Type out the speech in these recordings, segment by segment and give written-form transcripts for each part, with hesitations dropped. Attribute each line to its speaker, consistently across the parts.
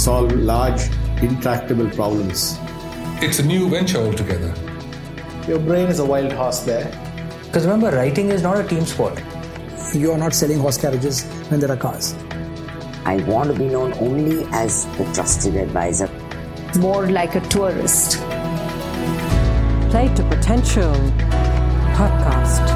Speaker 1: solve large, intractable problems.
Speaker 2: It's a new venture altogether.
Speaker 1: Your brain is a wild horse there.
Speaker 3: Because remember, writing is not a team sport.
Speaker 4: You are not selling horse carriages when there are cars.
Speaker 5: I want to be known only as the trusted advisor.
Speaker 6: More like a tourist.
Speaker 7: Play to Potential podcast.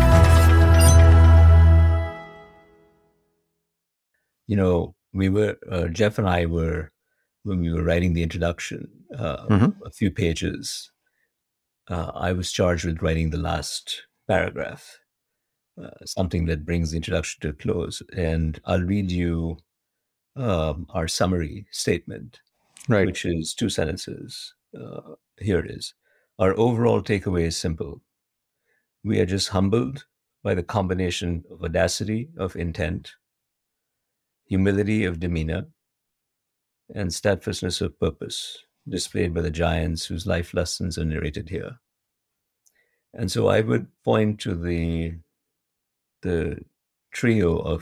Speaker 8: You know, Jeff and I were, when we were writing the introduction, a few pages, I was charged with writing the last paragraph, something that brings the introduction to a close. And I'll read you our summary statement, which is 2 sentences. Here it is. Our overall takeaway is simple. We are just humbled by the combination of audacity of intent, humility of demeanor, and steadfastness of purpose displayed by the giants whose life lessons are narrated here. And so I would point to the trio of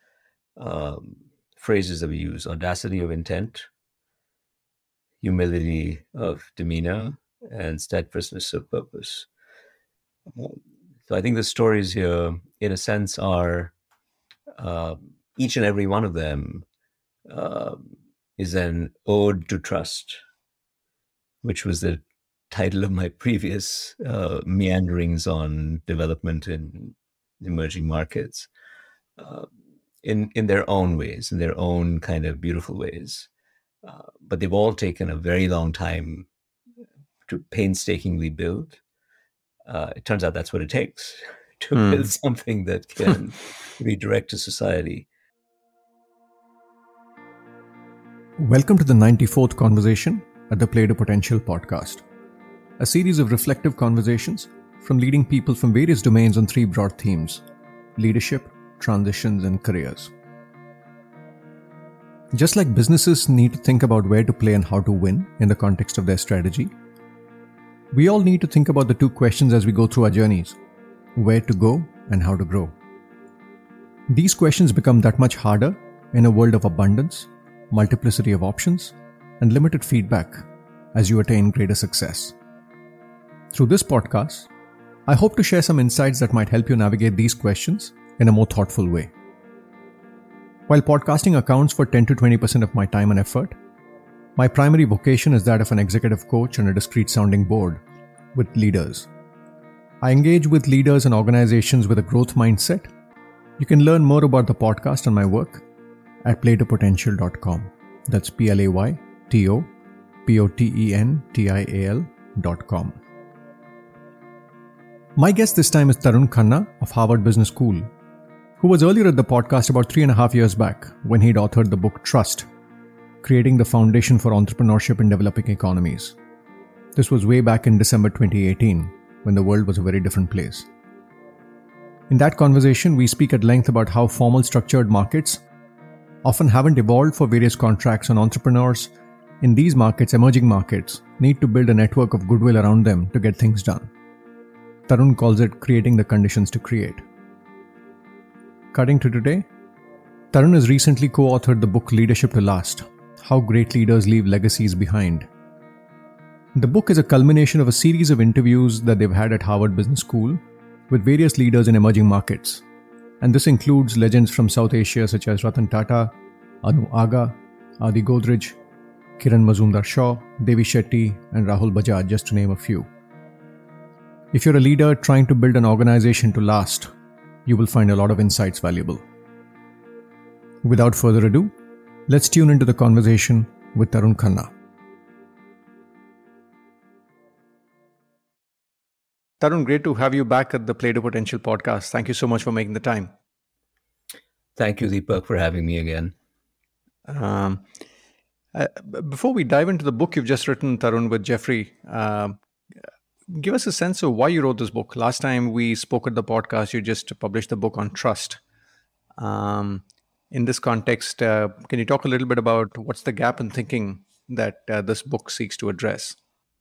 Speaker 8: phrases that we use: audacity of intent, humility of demeanor, and steadfastness of purpose. So I think the stories here, in a sense, are each and every one of them is an ode to trust, which was the title of my previous meanderings on development in emerging markets, in their own ways, in their own kind of beautiful ways. But they've all taken a very long time to painstakingly build. It turns out that's what it takes to build something that can redirect a society.
Speaker 9: Welcome to the 94th conversation at the Play to Potential podcast, a series of reflective conversations from leading people from various domains on 3 broad themes: leadership, transitions, and careers. Just like businesses need to think about where to play and how to win in the context of their strategy, we all need to think about the 2 questions as we go through our journeys: where to go and how to grow. These questions become that much harder in a world of abundance, multiplicity of options, and limited feedback as you attain greater success. Through this podcast, I hope to share some insights that might help you navigate these questions in a more thoughtful way. While podcasting accounts for 10 to 20% of my time and effort, my primary vocation is that of an executive coach on a discreet sounding board with leaders. I engage with leaders and organizations with a growth mindset. You can learn more about the podcast and my work at playtopotential.com. That's playtopotential.com. My guest this time is Tarun Khanna of Harvard Business School, who was earlier at the podcast about 3.5 years back when he'd authored the book Trust, Creating the Foundation for Entrepreneurship in Developing Economies. This was way back in December 2018, when the world was a very different place. In that conversation, we speak at length about how formal structured markets often haven't evolved for various contracts, and entrepreneurs in these markets, emerging markets, need to build a network of goodwill around them to get things done. Tarun calls it creating the conditions to create. Cutting to today, Tarun has recently co-authored the book Leadership to Last: How Great Leaders Leave Legacies Behind. The book is a culmination of a series of interviews that they've had at Harvard Business School with various leaders in emerging markets. And this includes legends from South Asia such as Ratan Tata, Anu Aga, Adi Godrej, Kiran Mazumdar-Shaw, Devi Shetty, and Rahul Bajaj, just to name a few. If you're a leader trying to build an organization to last, you will find a lot of insights valuable. Without further ado, let's tune into the conversation with Tarun Khanna. Tarun, great to have you back at the Play to Potential podcast. Thank you so much for making the time.
Speaker 8: Thank you, Deepak, for having me again.
Speaker 9: Before we dive into the book you've just written, Tarun, with Jeffrey, give us a sense of why you wrote this book. Last time we spoke at the podcast, you just published the book on trust. In this context, can you talk a little bit about what's the gap in thinking that this book seeks to address?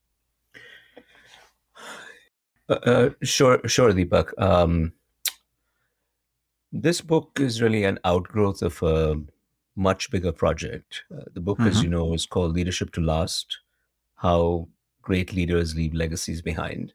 Speaker 8: Sure, Deepak. This book is really an outgrowth of a much bigger project. The book, as you know, is called Leadership to Last: How Great Leaders Leave Legacies Behind.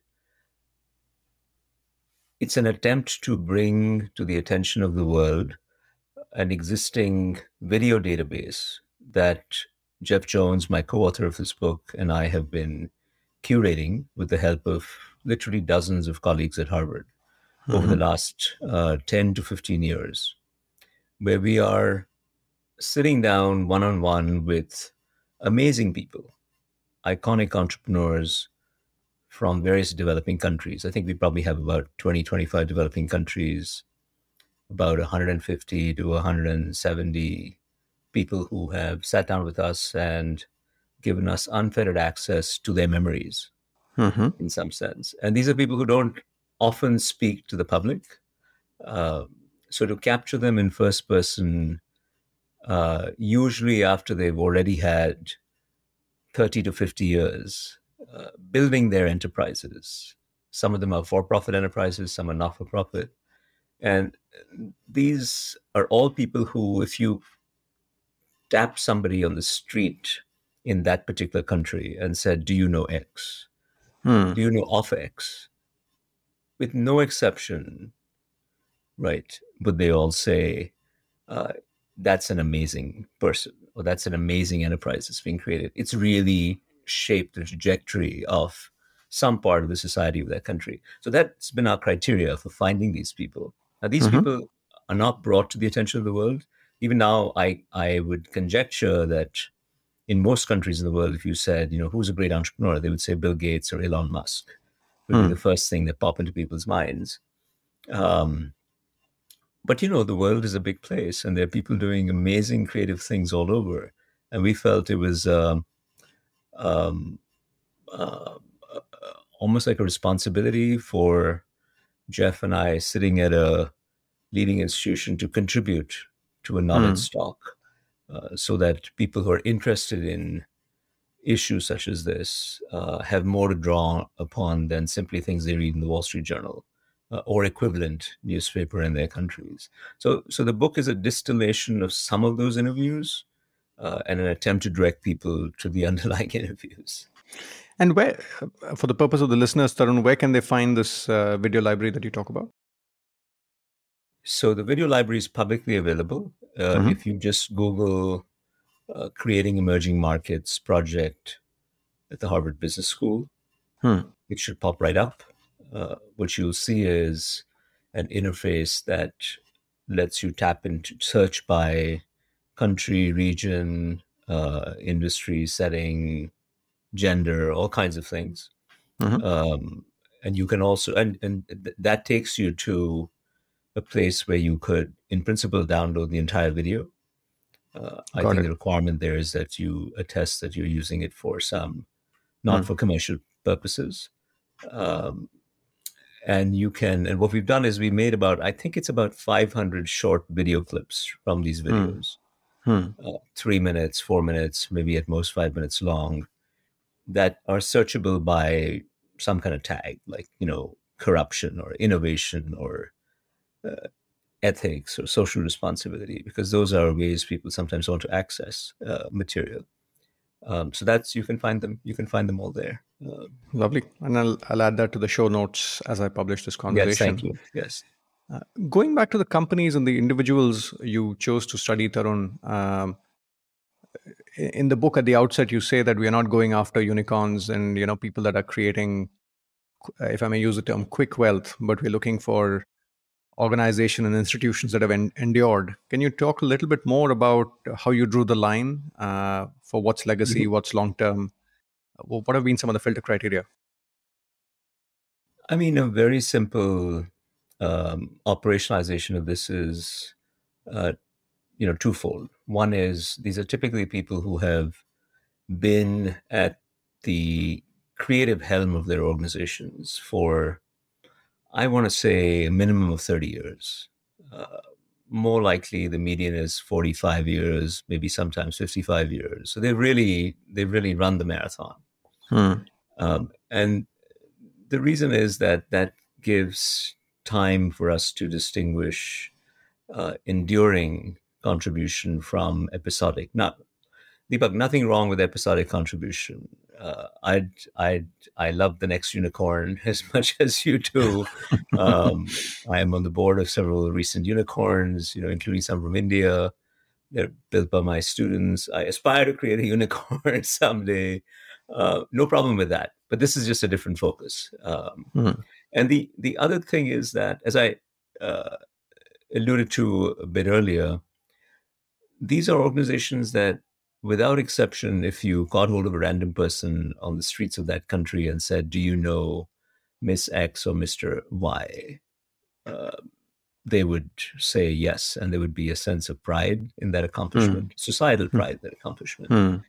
Speaker 8: It's an attempt to bring to the attention of the world an existing video database that Jeff Jones, my co-author of this book, and I have been curating with the help of literally dozens of colleagues at Harvard over the last 10 to 15 years, where we are sitting down one-on-one with amazing people, iconic entrepreneurs from various developing countries. I think we probably have about 20, 25 developing countries, about 150 to 170 people who have sat down with us and given us unfettered access to their memories in some sense. And these are people who don't often speak to the public. So to capture them in first person, usually after they've already had 30 to 50 years building their enterprises. Some of them are for-profit enterprises, some are not-for-profit. And these are all people who, if you tap somebody on the street in that particular country and said, do you know X? Do you know of X? With no exception, right, would they all say, that's an amazing person, or that's an amazing enterprise that's being created. It's really shaped the trajectory of some part of the society of that country. So that's been our criteria for finding these people. Now, these people are not brought to the attention of the world. Even now, I would conjecture that in most countries in the world, if you said, who's a great entrepreneur, they would say Bill Gates or Elon Musk would be the first thing that pop into people's minds. But, the world is a big place, and there are people doing amazing creative things all over. And we felt it was almost like a responsibility for Jeff and I, sitting at a leading institution, to contribute to a knowledge stock so that people who are interested in issues such as this have more to draw upon than simply things they read in the Wall Street Journal or equivalent newspaper in their countries. So the book is a distillation of some of those interviews and an attempt to direct people to the underlying interviews.
Speaker 9: And where, for the purpose of the listeners, Tarun, where can they find this video library that you talk about?
Speaker 8: So the video library is publicly available. If you just Google Creating Emerging Markets Project at the Harvard Business School, it should pop right up. What you'll see is an interface that lets you tap into search by country, region, industry, setting, gender, all kinds of things. And you can also, and that takes you to a place where you could, in principle, download the entire video. I think the requirement there is that you attest that you're using it for some, not for commercial purposes. And you can, and what we've done is we made I think it's about 500 short video clips from these videos. 3 minutes, 4 minutes, maybe at most 5 minutes long, that are searchable by some kind of tag, like, corruption or innovation or ethics or social responsibility, because those are ways people sometimes want to access material. So you can find them all there.
Speaker 9: Lovely. And I'll add that to the show notes as I publish this conversation.
Speaker 8: Yes, thank you. Yes.
Speaker 9: Going back to the companies and the individuals you chose to study, Tarun, in the book at the outset, you say that we are not going after unicorns and, people that are creating, if I may use the term, quick wealth, but we're looking for organizations and institutions that have endured. Can you talk a little bit more about how you drew the line for what's legacy, what's long-term? What have been some of the filter criteria?
Speaker 8: I mean, a very simple operationalization of this is, twofold. One is these are typically people who have been at the creative helm of their organizations for, I want to say, a minimum of 30 years. More likely, the median is 45 years, maybe sometimes 55 years. So they've really run the marathon. And the reason is that gives time for us to distinguish enduring contribution from episodic. Deepak, nothing wrong with episodic contribution. I love The Next Unicorn as much as you do. I am on the board of several recent unicorns, including some from India. They're built by my students. I aspire to create a unicorn someday. No problem with that. But this is just a different focus. And the other thing is that, as I alluded to a bit earlier, these are organizations that, without exception, if you caught hold of a random person on the streets of that country and said, "Do you know Miss X or Mr. Y?" They would say yes, and there would be a sense of pride in that accomplishment, societal pride in that accomplishment.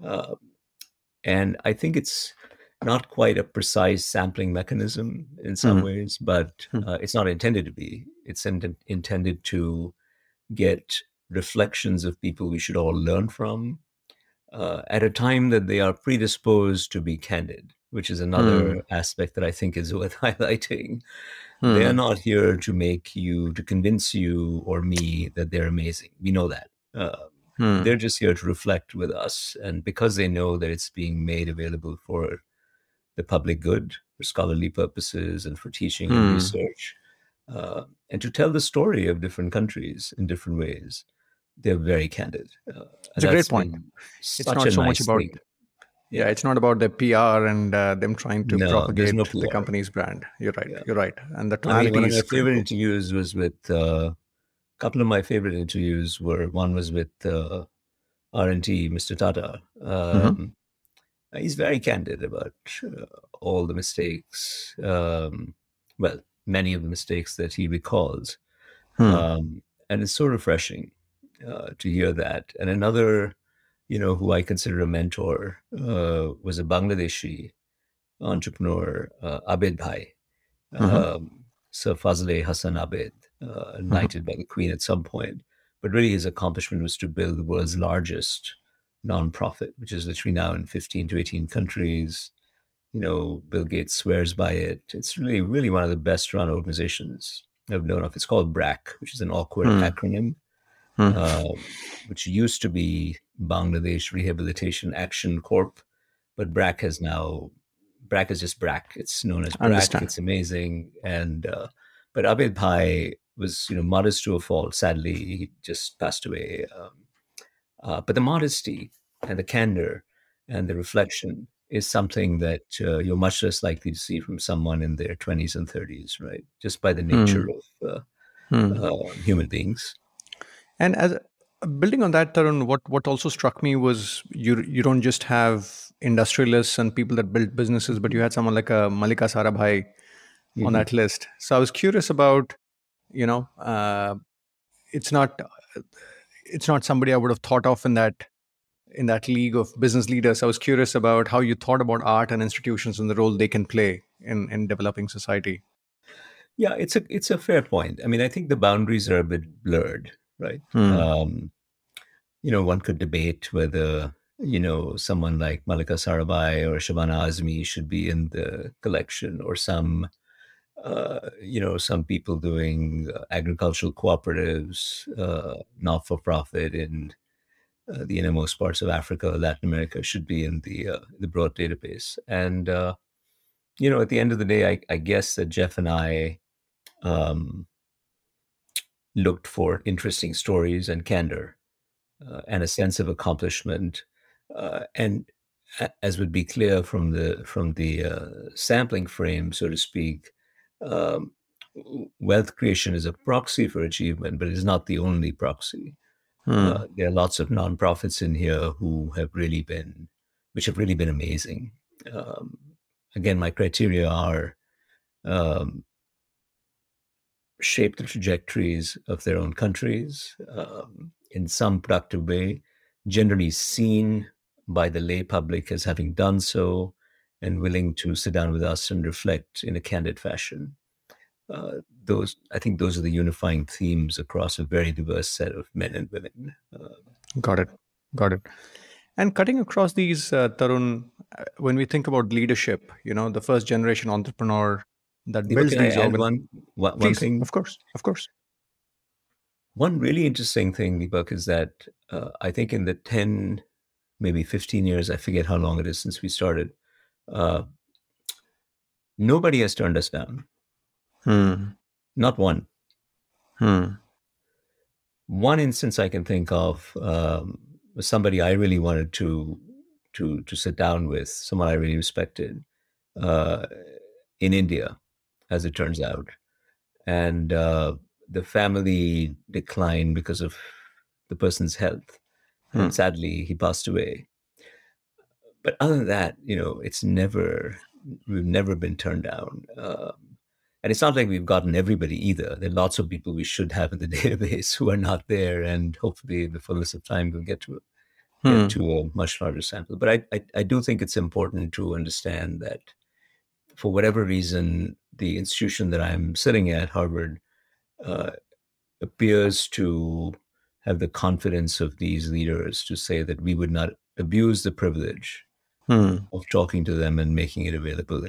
Speaker 8: And I think it's not quite a precise sampling mechanism in some ways, but it's not intended to be. It's intended to get reflections of people we should all learn from at a time that they are predisposed to be candid, which is another aspect that I think is worth highlighting. They are not here to convince you or me that they're amazing. We know that. They're just here to reflect with us. And because they know that it's being made available for the public good, for scholarly purposes and for teaching and research, and to tell the story of different countries in different ways, they're very candid.
Speaker 9: It's a great point. It's not so much about... Yeah, it's not about their PR and them trying to propagate the company's brand. You're right. Yeah. You're right. And the tonality
Speaker 8: one of my favorite interviews was with a couple of my favorite interviews one was with R&T, Mr. Tata. He's very candid about all the mistakes. Many of the mistakes that he recalls, and it's so refreshing to hear that. And another, who I consider a mentor, was a Bangladeshi entrepreneur, Abed Bhai, Sir Fazle Hassan Abed, knighted by the Queen at some point. But really his accomplishment was to build the world's largest nonprofit, which is literally now in 15 to 18 countries. Bill Gates swears by it. It's really, really one of the best run organizations I've known of. It's called BRAC, which is an awkward acronym, which used to be Bangladesh Rehabilitation Action Corp, but BRAC is just BRAC. It's known as BRAC. It's amazing. And but Abed Bhai was, modest to a fault. Sadly, he just passed away. But the modesty and the candor and the reflection is something that you're much less likely to see from someone in their 20s and 30s, right? Just by the nature of human beings.
Speaker 9: And as building on that, Tarun, what also struck me was you don't just have industrialists and people that build businesses, but you had someone like a Mallika Sarabhai on that list. So I was curious about, it's not somebody I would have thought of in that league of business leaders. I was curious about how you thought about art and institutions and the role they can play in developing society.
Speaker 8: Yeah, it's a fair point. I mean, I think the boundaries are a bit blurred, right? One could debate whether, someone like Mallika Sarabhai or Shabana Azmi should be in the collection, or some people doing agricultural cooperatives, not-for-profit in the innermost parts of Africa, Latin America, should be in the broad database. And, at the end of the day, I guess that Jeff and I looked for interesting stories and candor and a sense of accomplishment. And as would be clear from the sampling frame, so to speak, wealth creation is a proxy for achievement, but it is not the only proxy. There are lots of nonprofits in here which have really been amazing. Again, my criteria are shape the trajectories of their own countries in some productive way, generally seen by the lay public as having done so, and willing to sit down with us and reflect in a candid fashion. I think those are the unifying themes across a very diverse set of men and women.
Speaker 9: Got it. And cutting across these, Tarun, when we think about leadership, the first generation entrepreneur that builds these
Speaker 8: one thing.
Speaker 9: Of course.
Speaker 8: One really interesting thing, Deepak, is that I think in the 10, maybe 15 years, I forget how long it is since we started, nobody has turned us down. Not one. One instance I can think of was somebody I really wanted to sit down with, someone I really respected, in India, as it turns out. And the family declined because of the person's health. And sadly, he passed away. But other than that, we've never been turned down. And it's not like we've gotten everybody either. There are lots of people we should have in the database who are not there, and hopefully in the fullness of time we'll get to a much larger sample. But I do think it's important to understand that for whatever reason, the institution that I'm sitting at, Harvard, appears to have the confidence of these leaders to say that we would not abuse the privilege of talking to them and making it available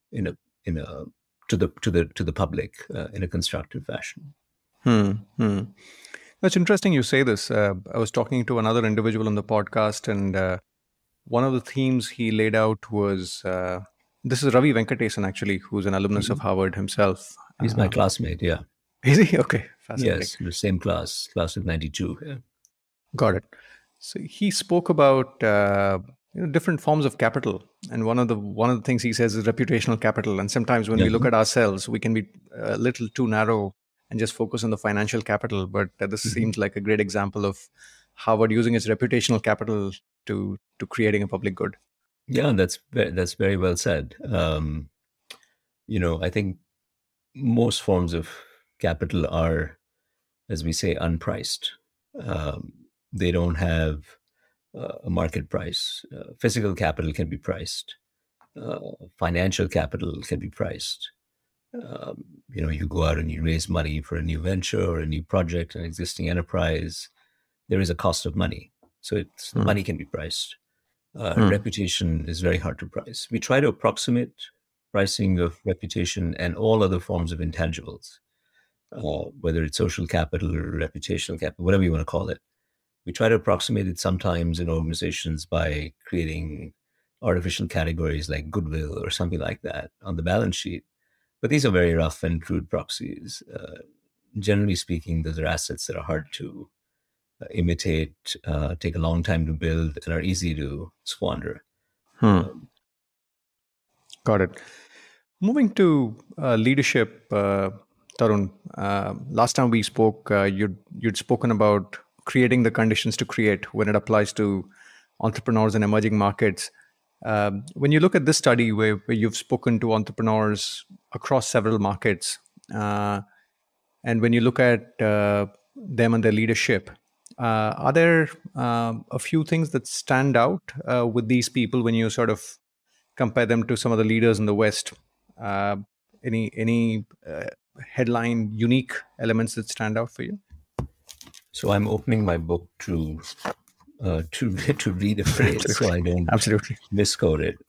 Speaker 8: to the public in a constructive fashion.
Speaker 9: That's interesting you say this. I was talking to another individual on the podcast, and one of the themes he laid out was, this is Ravi Venkatesan, actually, who's an alumnus of Harvard himself.
Speaker 8: He's my classmate, yeah.
Speaker 9: Is he? Okay, fascinating.
Speaker 8: Yes, the same class of 92. Yeah.
Speaker 9: Got it. So he spoke about different forms of capital, and one of the things he says is reputational capital. And sometimes when we look at ourselves, we can be a little too narrow and just focus on the financial capital. But this seems like a great example of Harvard using its reputational capital to creating a public good.
Speaker 8: Yeah, that's very well said. I think most forms of capital are, as we say, unpriced. They don't have a market price. Physical capital can be priced. Financial capital can be priced. You go out and you raise money for a new venture or a new project, an existing enterprise. There is a cost of money. So money can be priced. Reputation is very hard to price. We try to approximate pricing of reputation and all other forms of intangibles, whether it's social capital or reputational capital, whatever you want to call it. We try to approximate it sometimes in organizations by creating artificial categories like goodwill or something like that on the balance sheet. But these are very rough and crude proxies. Generally speaking, those are assets that are hard to imitate, take a long time to build, and are easy to squander.
Speaker 9: Got it. Moving to leadership, Tarun, last time we spoke, you'd spoken about creating the conditions to create when it applies to entrepreneurs in emerging markets. When you look at this study where you've spoken to entrepreneurs across several markets, and when you look at them and their leadership, are there a few things that stand out with these people when you sort of compare them to some of the leaders in the West? Any headline unique elements that stand out for you?
Speaker 8: So I'm opening my book to read a phrase so I don't misquote it.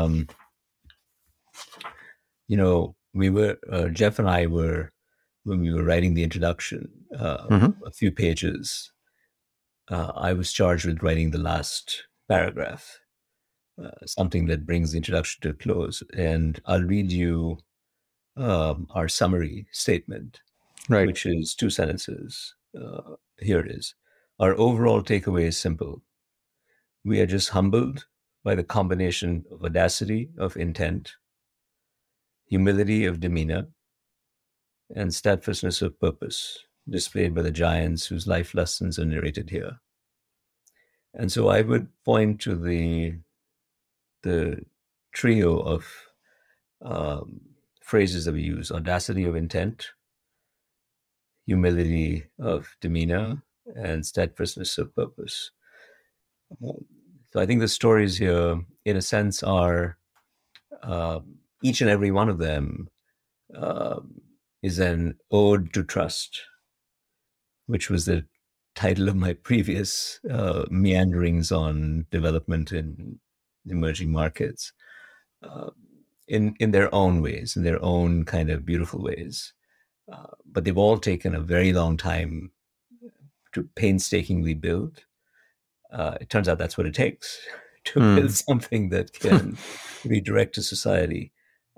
Speaker 8: Jeff and I were, when we were writing the introduction, a few pages, I was charged with writing the last paragraph, something that brings the introduction to a close. And I'll read you our summary statement, which is 2 sentences. Here it is. Our overall takeaway is simple. We are just humbled by the combination of audacity of intent, humility of demeanor, and steadfastness of purpose displayed by the giants whose life lessons are narrated here. And so I would point to the trio of phrases that we use: audacity of intent, humility of demeanor, and steadfastness of purpose. So I think the stories here, in a sense, are each and every one of them is an ode to trust, which was the title of my previous meanderings on development in emerging markets, in their own ways, in their own kind of beautiful ways. But they've all taken a very long time painstakingly build. It turns out that's what it takes to build something that can redirect a society.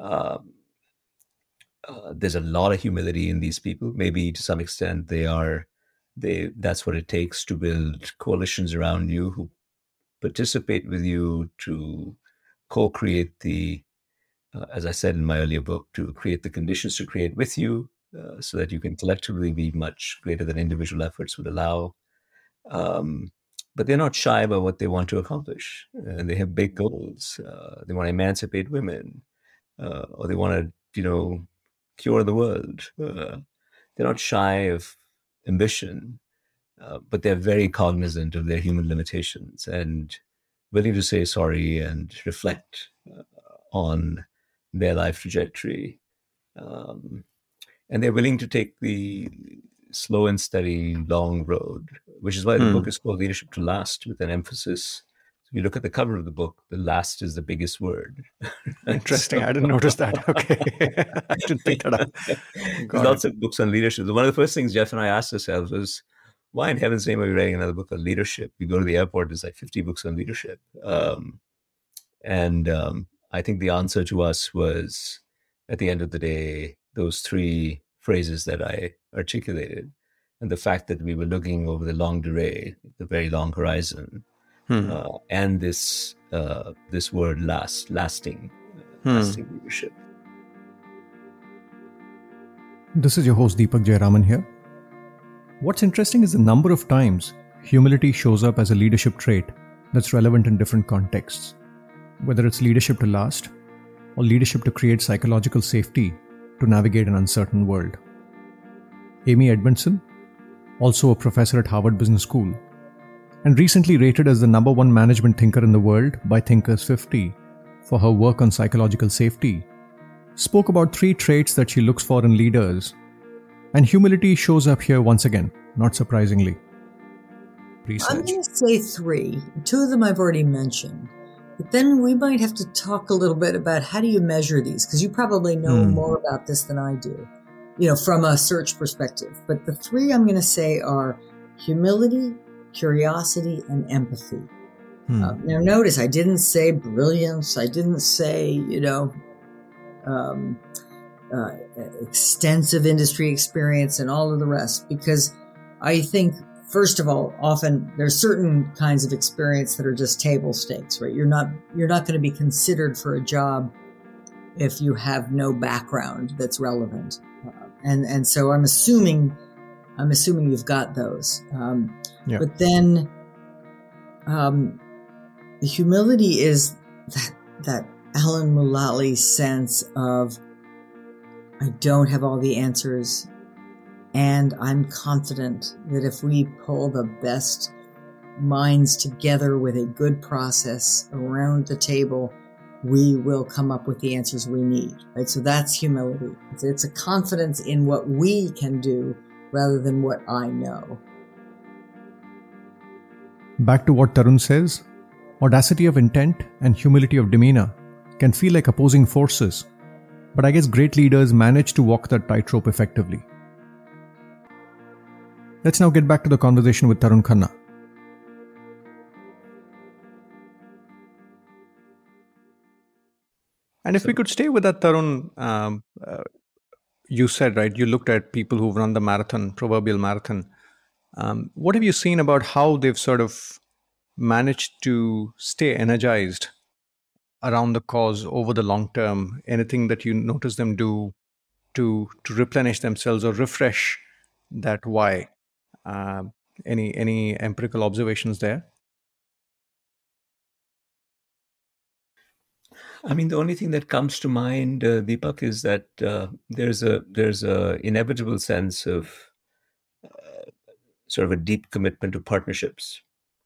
Speaker 8: There's a lot of humility in these people. Maybe to some extent that's what it takes to build coalitions around you who participate with you to co-create as I said in my earlier book, to create the conditions to create with you so that you can collectively be much greater than individual efforts would allow. But they're not shy about what they want to accomplish. And they have big goals. They want to emancipate women, or they want to, cure the world. They're not shy of ambition, but they're very cognizant of their human limitations and willing to say sorry and reflect on their life trajectory. And they're willing to take the slow and steady, long road, which is why the book is called Leadership to Last, with an emphasis. If you look at the cover of the book, the last is the biggest word.
Speaker 9: Interesting. I didn't notice that. Okay. I didn't pick that up.
Speaker 8: There's lots of books on leadership. One of the first things Jeff and I asked ourselves was, why in heaven's name are we writing another book on leadership? We go to the airport, there's like 50 books on leadership. I think the answer to us was, at the end of the day, those three phrases that I articulated, and the fact that we were looking over the longue durée, the very long horizon, and this word lasting leadership.
Speaker 9: This is your host Deepak Jayaraman here. What's interesting is the number of times humility shows up as a leadership trait that's relevant in different contexts, whether it's leadership to last or leadership to create psychological safety to navigate an uncertain world. Amy Edmondson, also a professor at Harvard Business School, and recently rated as the #1 management thinker in the world by Thinkers 50 for her work on psychological safety, spoke about 3 traits that she looks for in leaders, and humility shows up here once again, not surprisingly. Research.
Speaker 10: I'm going to say 3. 2 of them I've already mentioned. But then we might have to talk a little bit about how do you measure these, because you probably know more about this than I do, from a search perspective. But the 3 I'm going to say are humility, curiosity, and empathy. Now notice I didn't say brilliance. I didn't say, extensive industry experience and all of the rest, because I think, first of all, often there's certain kinds of experience that are just table stakes, right? You're not going to be considered for a job if you have no background that's relevant. And so I'm assuming you've got those. But then, humility is that Alan Mulally sense of, I don't have all the answers, and I'm confident that if we pull the best minds together with a good process around the table, we will come up with the answers we need, right? So that's humility. It's a confidence in what we can do rather than what I know.
Speaker 9: Back to what Tarun says, audacity of intent and humility of demeanor can feel like opposing forces, but I guess great leaders manage to walk that tightrope effectively. Let's now get back to the conversation with Tarun Khanna. And if we could stay with that, Tarun, you said, right, you looked at people who've run the marathon, proverbial marathon. What have you seen about how they've sort of managed to stay energized around the cause over the long term? Anything that you notice them do to replenish themselves or refresh that why? Any empirical observations there?
Speaker 8: I mean, the only thing that comes to mind, Deepak, is that there's a inevitable sense of sort of a deep commitment to partnerships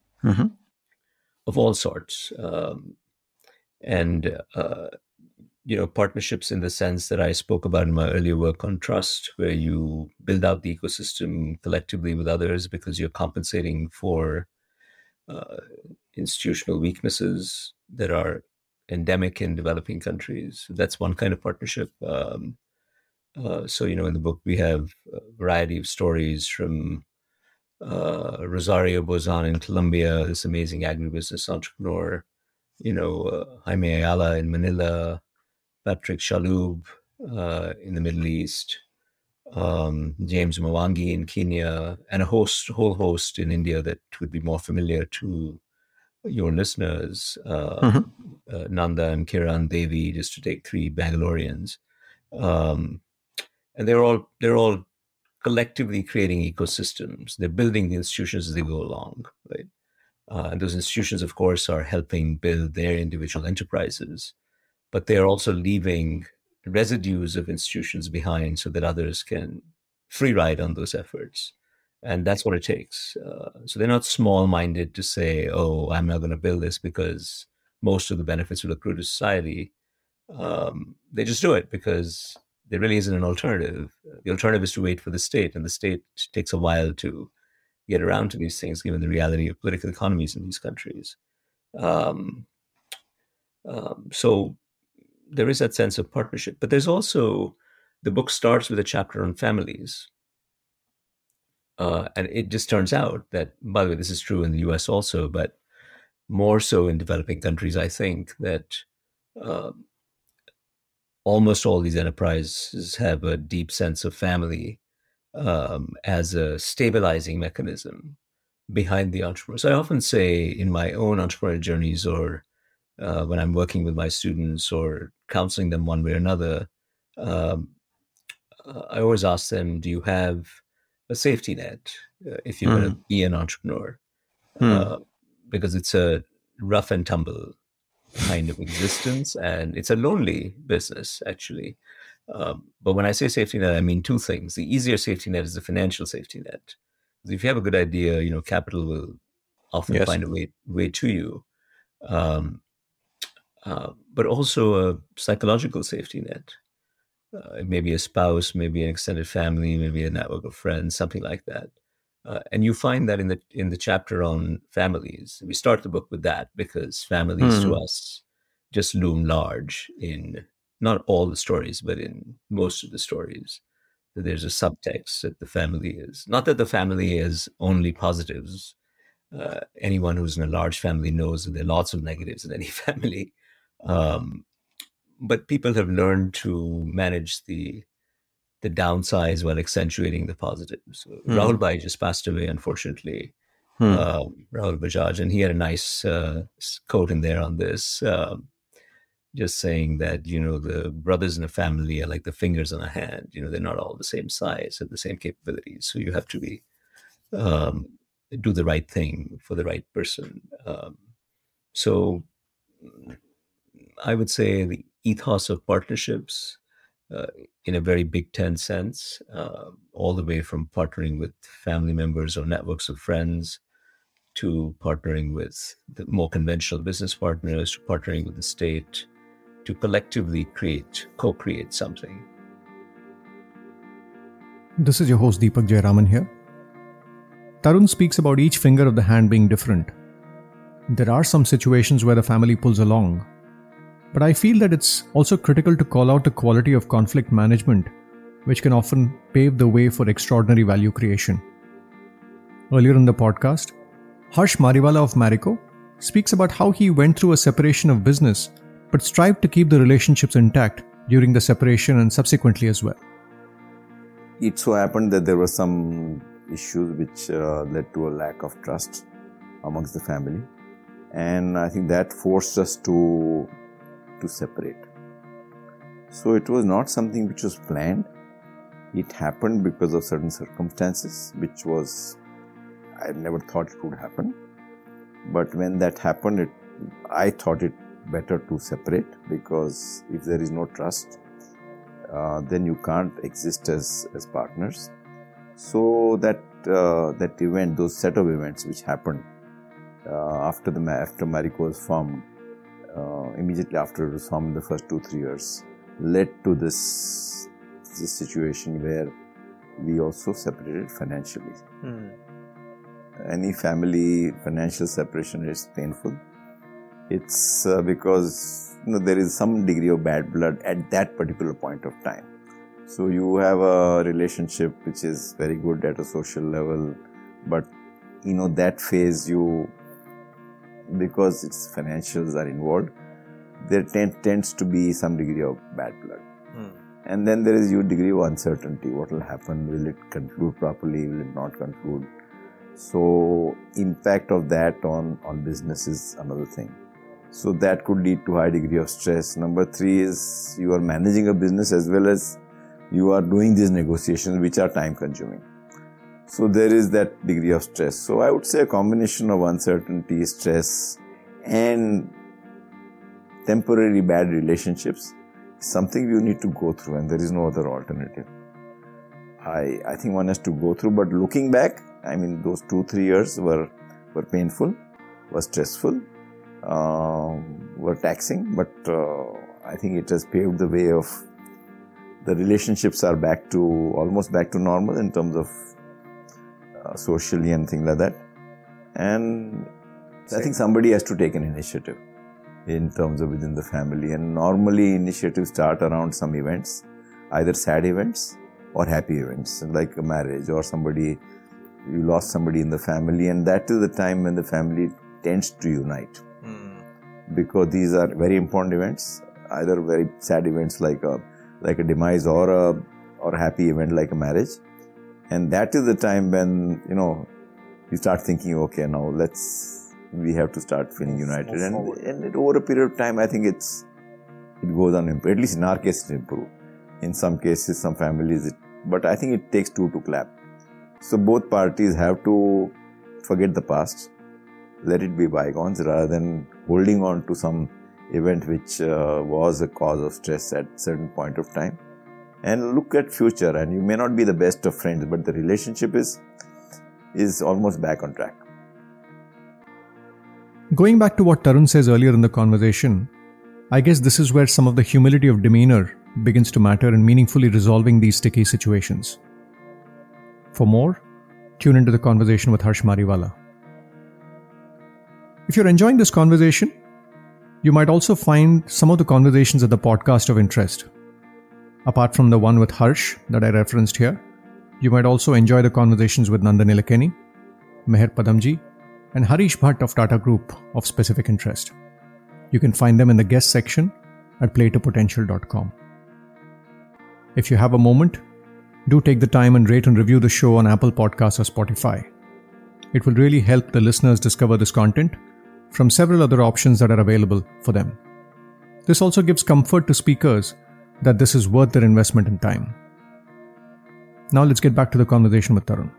Speaker 8: of all sorts, and partnerships in the sense that I spoke about in my earlier work on trust, where you build out the ecosystem collectively with others because you're compensating for institutional weaknesses that are endemic in developing countries. That's one kind of partnership. So, in the book, we have a variety of stories from Rosario Bozan in Colombia, this amazing agribusiness entrepreneur, Jaime Ayala in Manila, Patrick Shalhoub in the Middle East, James Mwangi in Kenya, and a whole host in India that would be more familiar to your listeners, Nanda and Kiran Devi, just to take 3 Bangaloreans. And they're all collectively creating ecosystems. They're building the institutions as they go along, right? And those institutions, of course, are helping build their individual enterprises, but they're also leaving residues of institutions behind so that others can free ride on those efforts. And that's what it takes. So they're not small-minded to say, oh, I'm not going to build this because most of the benefits will accrue to society. They just do it because there really isn't an alternative. The alternative is to wait for the state, and the state takes a while to get around to these things, given the reality of political economies in these countries. So there is that sense of partnership. But there's also, the book starts with a chapter on families. And it just turns out that, by the way, this is true in the US also, but more so in developing countries, I think, that almost all these enterprises have a deep sense of family as a stabilizing mechanism behind the entrepreneur. So I often say in my own entrepreneurial journeys, or when I'm working with my students or counseling them one way or another, I always ask them, do you have a safety net if you're going to be an entrepreneur? Because it's a rough and tumble kind of existence, and it's a lonely business, actually. But when I say safety net, I mean 2 things. The easier safety net is the financial safety net. If you have a good idea, capital will often find a way to you. But also a psychological safety net. Maybe a spouse, maybe an extended family, maybe a network of friends, something like that. And you find that in the chapter on families. We start the book with that because families to us just loom large in not all the stories, but in most of the stories. That there's a subtext that the family is, not that the family is only positives. Anyone who's in a large family knows that there are lots of negatives in any family. But people have learned to manage the downsides while accentuating the positives. Rahul Bhai just passed away, unfortunately, Rahul Bajaj, and he had a nice quote in there on this, just saying that, the brothers in a family are like the fingers on a hand. They're not all the same size, have the same capabilities. So you have to do the right thing for the right person. So I would say the ethos of partnerships, in a very Big Ten sense, all the way from partnering with family members or networks of friends, to partnering with the more conventional business partners, to partnering with the state, to collectively co-create something.
Speaker 9: This is your host Deepak Jayaraman here. Tarun speaks about each finger of the hand being different. There are some situations where the family pulls along, but I feel that it's also critical to call out the quality of conflict management, which can often pave the way for extraordinary value creation. Earlier in the podcast, Harsh Mariwala of Marico speaks about how he went through a separation of business, but strived to keep the relationships intact during the separation and subsequently as well.
Speaker 11: It so happened that there were some issues which led to a lack of trust amongst the family, and I think that forced us to separate. So it was not something which was planned. It happened because of certain circumstances, which was, I never thought it would happen. But when that happened, I thought it better to separate, because if there is no trust, then you can't exist as partners. So that event, those set of events which happened after Marico was formed, immediately after it was formed, the first 2-3 years, led to this situation where we also separated financially. Any family financial separation is painful. It's because there is some degree of bad blood at that particular point of time. So you have a relationship which is very good at a social level, But that phase because its financials are involved, there tends to be some degree of bad blood. And then there is your degree of uncertainty. What will happen? Will it conclude properly? Will it not conclude? So impact of that on business is another thing. So that could lead to high degree of stress. Number 3 is you are managing a business as well as you are doing these negotiations which are time consuming. So there is that degree of stress. So I would say a combination of uncertainty, stress and temporary bad relationships is something you need to go through, and there is no other alternative. I think one has to go through, but looking back, I mean, those 2-3 years were painful, were stressful, were taxing, but I think it has paved the way of the relationships are almost back to normal in terms of socially and things like that. And I think somebody has to take an initiative in terms of within the family. And normally initiatives start around some events, either sad events or happy events, like a marriage or you lost somebody in the family, and that is the time when the family tends to unite. Because these are very important events, either very sad events like a demise or a happy event like a marriage. And that is the time when, you start thinking, okay, now we have to start feeling united. And over a period of time, I think it goes on, at least in our case, it improved. In some cases, some families, but I think it takes 2 to clap. So both parties have to forget the past, let it be bygones, rather than holding on to some event which was a cause of stress at a certain point of time, and look at future. And you may not be the best of friends, but the relationship is almost back on track.
Speaker 9: Going back to what Tarun says earlier in the conversation, I guess this is where some of the humility of demeanor begins to matter in meaningfully resolving these sticky situations. For more, tune into the conversation with Harsh Mariwala. If you're enjoying this conversation, you might also find some of the conversations of the podcast of interest. Apart from the one with Harsh that I referenced here, you might also enjoy the conversations with Nandan Nilekani, Meher Padamji, and Harish Bhatt of Tata Group of specific interest. You can find them in the guest section at playtopotential.com. If you have a moment, do take the time and rate and review the show on Apple Podcasts or Spotify. It will really help the listeners discover this content from several other options that are available for them. This also gives comfort to speakers that this is worth their investment in time. Now let's get back to the conversation with Tarun.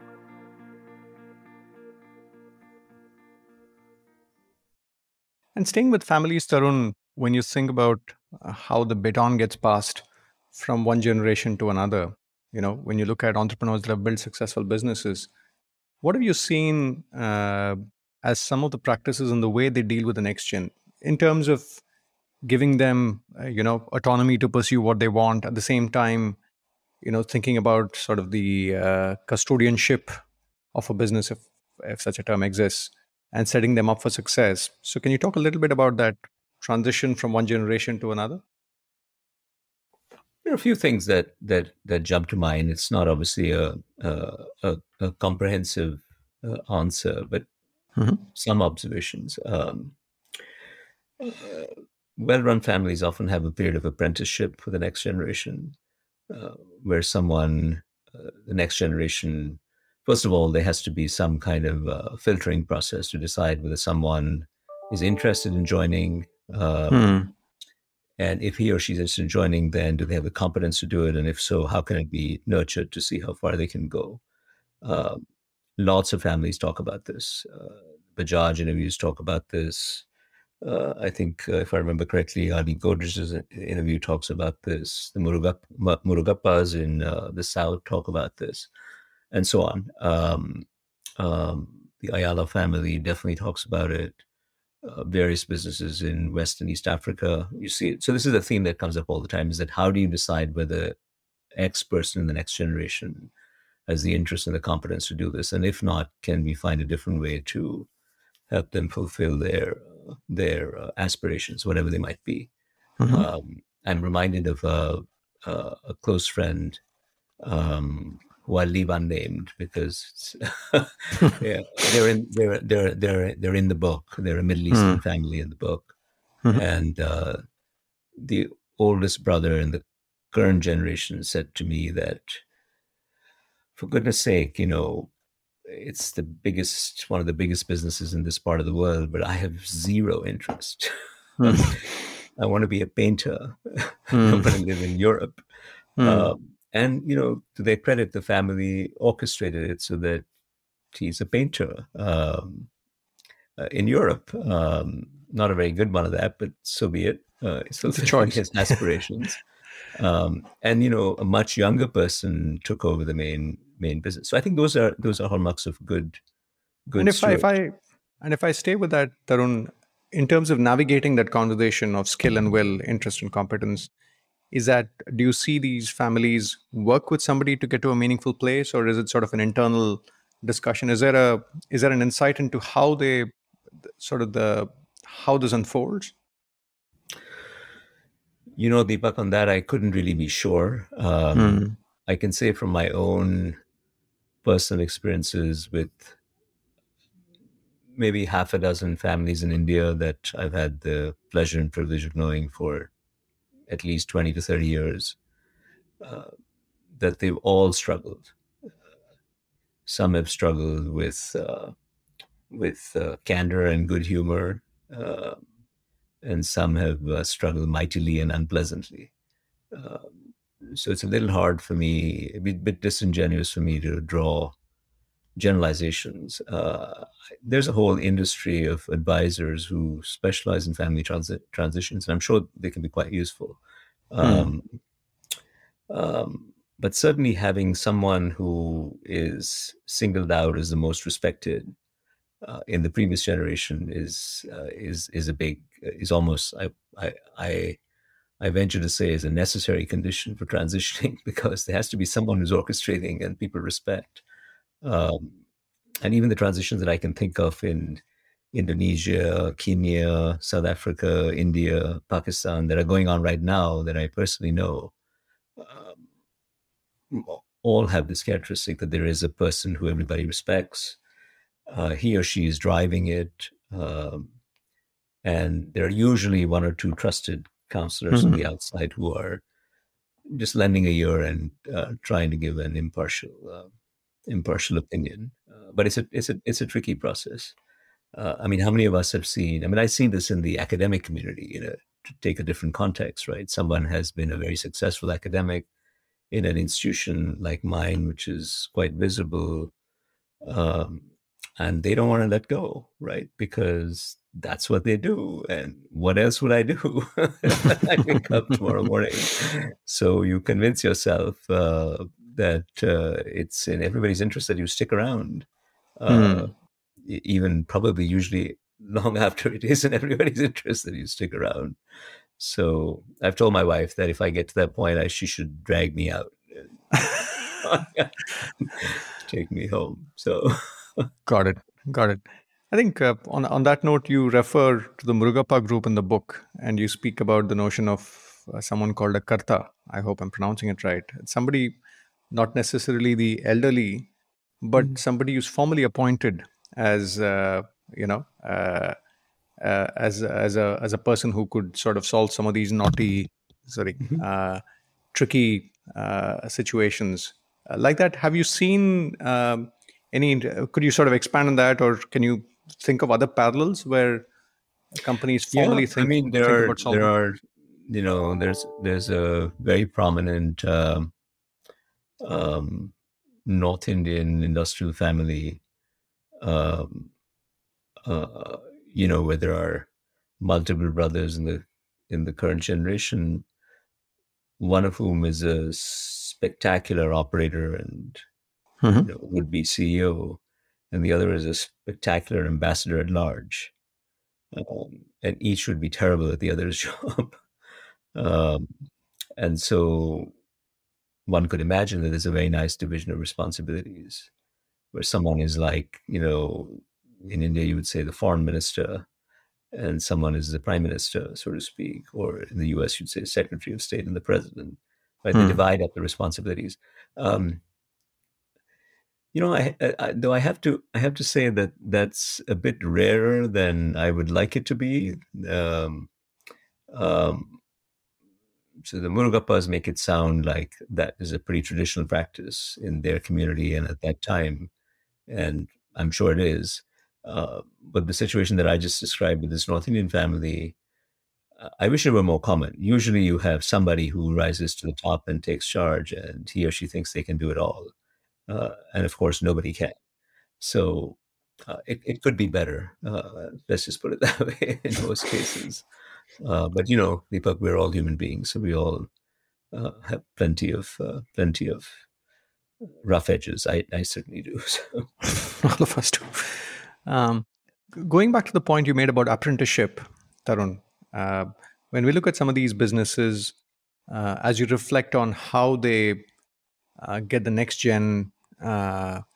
Speaker 9: And staying with families, Tarun, when you think about how the baton gets passed from one generation to another, when you look at entrepreneurs that have built successful businesses, what have you seen as some of the practices in the way they deal with the next gen in terms of giving them, autonomy to pursue what they want, at the same time, thinking about sort of the custodianship of a business, if such a term exists, and setting them up for success. So can you talk a little bit about that transition from one generation to another?
Speaker 8: There are a few things that jump to mind. It's not obviously a comprehensive answer, but some observations. Well-run families often have a period of apprenticeship for the next generation, where the next generation, first of all, there has to be some kind of filtering process to decide whether someone is interested in joining. And if he or she is interested in joining, then do they have the competence to do it? And if so, how can it be nurtured to see how far they can go? Lots of families talk about this. Bajaj interviews talk about this. I think, if I remember correctly, Adi Godrej's interview talks about this. The Murugappas in the South talk about this, and so on. The Ayala family definitely talks about it. Various businesses in West and East Africa, you see it. So this is a theme that comes up all the time, is that how do you decide whether X person in the next generation has the interest and the competence to do this? And if not, can we find a different way to help them fulfill their aspirations, whatever they might be? I'm reminded of a close friend who I'll leave unnamed because yeah, they're in the book. They're a Middle Eastern family in the book, and the oldest brother in the current generation said to me that, for goodness sake, it's one of the biggest businesses in this part of the world, but I have zero interest. I want to be a painter, but I live in Europe. And, to their credit, the family orchestrated it so that he's a painter in Europe. Not a very good one of that, but so be it. So it's a choice. His aspirations. And, a much younger person took over the main business. So I think those are hallmarks of good.
Speaker 9: And if I stay with that, Tarun, in terms of navigating that conversation of skill and will, interest and competence, do you see these families work with somebody to get to a meaningful place, or is it sort of an internal discussion? Is there an insight into how how this unfolds?
Speaker 8: Deepak, on that, I couldn't really be sure. I can say from my own personal experiences with maybe half a dozen families in India that I've had the pleasure and privilege of knowing for at least 20 to 30 years, that they've all struggled. Some have struggled with candor and good humor, and some have struggled mightily and unpleasantly. So it's a little hard for me, a bit disingenuous for me to draw generalizations. There's a whole industry of advisors who specialize in family transitions, and I'm sure they can be quite useful. But certainly having someone who is singled out as the most respected in the previous generation is almost, I venture to say, is a necessary condition for transitioning, because there has to be someone who's orchestrating and people respect. And even the transitions that I can think of in Indonesia, Kenya, South Africa, India, Pakistan that are going on right now that I personally know, all have this characteristic that there is a person who everybody respects. He or she is driving it. And there are usually one or two trusted counselors on the outside who are just lending a ear and trying to give an impartial opinion. But it's a tricky process. How many of us have seen? I've seen this in the academic community, to take a different context, right? Someone has been a very successful academic in an institution like mine, which is quite visible, and they don't want to let go, right? Because that's what they do. And what else would I do? I wake up tomorrow morning. So you convince yourself that it's in everybody's interest that you stick around, even probably usually long after it is in everybody's interest that you stick around. So I've told my wife that if I get to that point, she should drag me out and take me home. So
Speaker 9: Got it. I think on that note, you refer to the Murugappa group in the book, and you speak about the notion of someone called a karta. I hope I'm pronouncing it right. It's somebody, not necessarily the elderly, but somebody who's formally appointed as as a person who could sort of solve some of these tricky situations like that. Have you seen any? Could you sort of expand on that, or can you think of other parallels where companies formally think?
Speaker 8: There are. There's a very prominent North Indian industrial family, where there are multiple brothers in the current generation, one of whom is a spectacular operator and would be CEO, and the other is a spectacular ambassador at large, and each would be terrible at the other's job. And so one could imagine that there's a very nice division of responsibilities, where someone is like, in India you would say the foreign minister, and someone is the prime minister, so to speak, or in the US you'd say secretary of state and the president. Right? They divide up the responsibilities. Though I have to say that that's a bit rarer than I would like it to be. So the Murugappas make it sound like that is a pretty traditional practice in their community and at that time, and I'm sure it is. But the situation that I just described with this North Indian family, I wish it were more common. Usually you have somebody who rises to the top and takes charge, and he or she thinks they can do it all. And of course, nobody can. So it could be better. Let's just put it that way in most cases. But Deepak, we're all human beings, so we all have plenty of rough edges. I certainly do. So.
Speaker 9: All of us do. Going back to the point you made about apprenticeship, Tarun, when we look at some of these businesses, as you reflect on how they get the next gen, how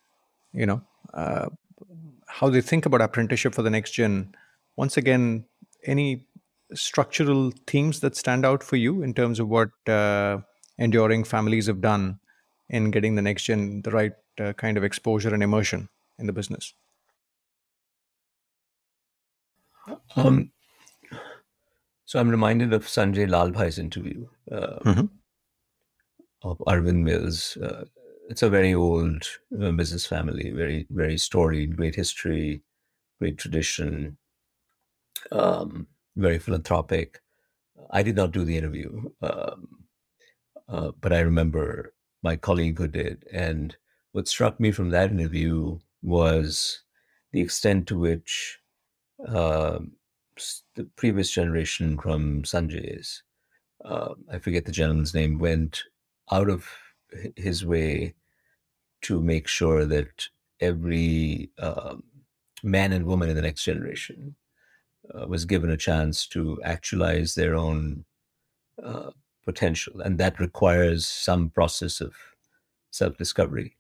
Speaker 9: they think about apprenticeship for the next gen, once again, any structural themes that stand out for you in terms of what enduring families have done in getting the next gen the right kind of exposure and immersion in the business?
Speaker 8: So I'm reminded of Sanjay Lalbhai's interview of Arvind Mills. It's a very old business family, very, very storied, great history, great tradition, very philanthropic. I did not do the interview, but I remember my colleague who did. And what struck me from that interview was the extent to which the previous generation from Sanjay's, I forget the gentleman's name, went out of his way to make sure that every man and woman in the next generation was given a chance to actualize their own potential. And that requires some process of self-discovery.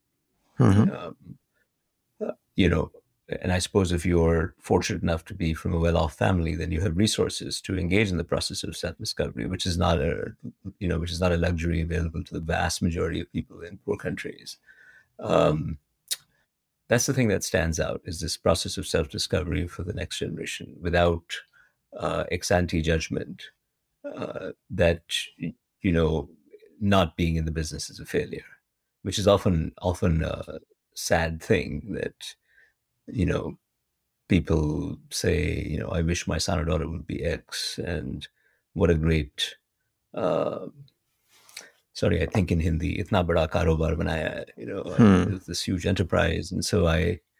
Speaker 8: And I suppose if you're fortunate enough to be from a well-off family, then you have resources to engage in the process of self-discovery, which is not a luxury available to the vast majority of people in poor countries. That's the thing that stands out, is this process of self-discovery for the next generation without ex ante judgment that, not being in the business is a failure, which is often a sad thing that, people say, I wish my son or daughter would be X, and what a great, I think in Hindi, itna bada karobar banaya, this huge enterprise. And so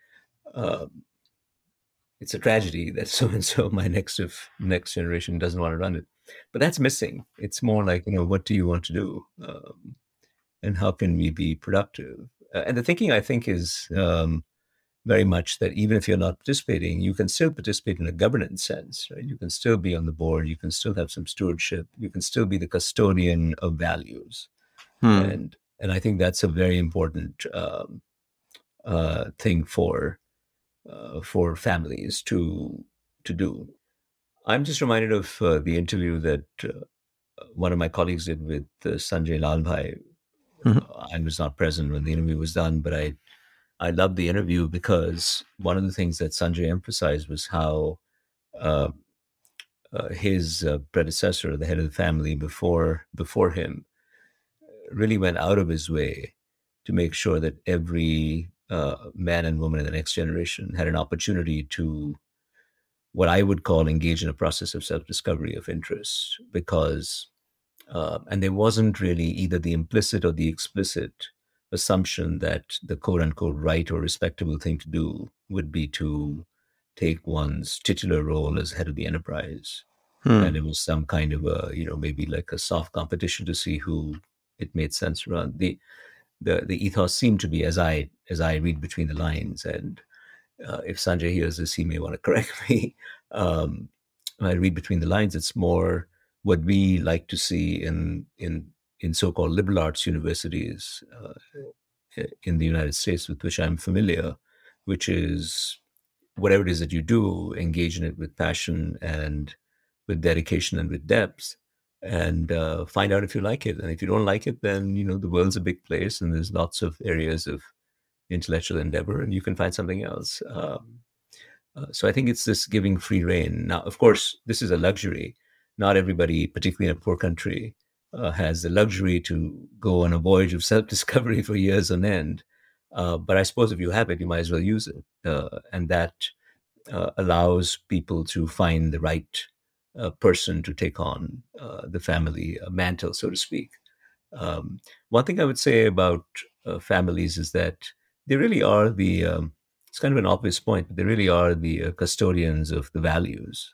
Speaker 8: it's a tragedy that so-and-so, my next generation, doesn't want to run it. But that's missing. It's more like, what do you want to do? And how can we be productive? And the thinking, I think, is very much that even if you're not participating, you can still participate in a governance sense, right? You can still be on the board. You can still have some stewardship. You can still be the custodian of values. And I think that's a very important thing for families to do. I'm just reminded of the interview that one of my colleagues did with Sanjay Lalbhai. I was not present when the interview was done, but I loved the interview because one of the things that Sanjay emphasized was how his predecessor, the head of the family before him, really went out of his way to make sure that every man and woman in the next generation had an opportunity to, what I would call, engage in a process of self-discovery of interest, because, and there wasn't really either the implicit or the explicit assumption that the quote-unquote right or respectable thing to do would be to take one's titular role as head of the enterprise. And it was some kind of a, maybe like a soft competition to see who it made sense to run. The ethos seemed to be, as I read between the lines, and if Sanjay hears this, he may want to correct me. When I read between the lines, it's more what we like to see in so-called liberal arts universities in the United States, with which I'm familiar, which is whatever it is that you do, engage in it with passion and with dedication and with depth, and find out if you like it. And if you don't like it, then, the world's a big place and there's lots of areas of intellectual endeavor, and you can find something else. So I think it's this giving free rein. Now, of course, this is a luxury. Not everybody, particularly in a poor country, has the luxury to go on a voyage of self-discovery for years on end. But I suppose if you have it, you might as well use it. And that allows people to find the right person to take on the family mantle, so to speak. One thing I would say about families is that they really are it's kind of an obvious point, but they really are the custodians of the values.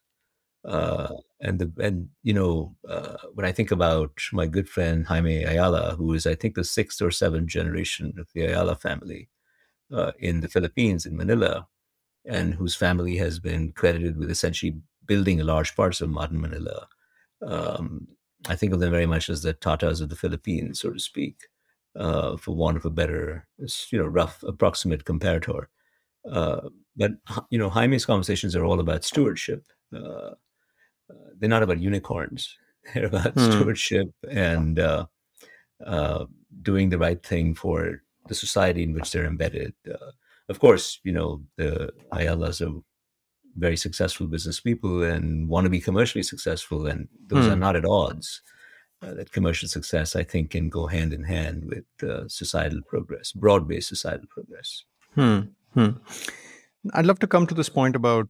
Speaker 8: When I think about my good friend Jaime Ayala, who is, I think, the 6th or 7th generation of the Ayala family in the Philippines, in Manila, and whose family has been credited with essentially building a large parts of modern Manila. I think of them very much as the Tatas of the Philippines, so to speak, for want of a better, rough, approximate comparator. But Jaime's conversations are all about stewardship. They're not about unicorns. They're about stewardship and doing the right thing for the society in which they're embedded. Of course, the Ayalas are very successful business people and want to be commercially successful, and those are not at odds. That commercial success, I think, can go hand in hand with societal progress, broad-based societal progress.
Speaker 9: I'd love to come to this point about,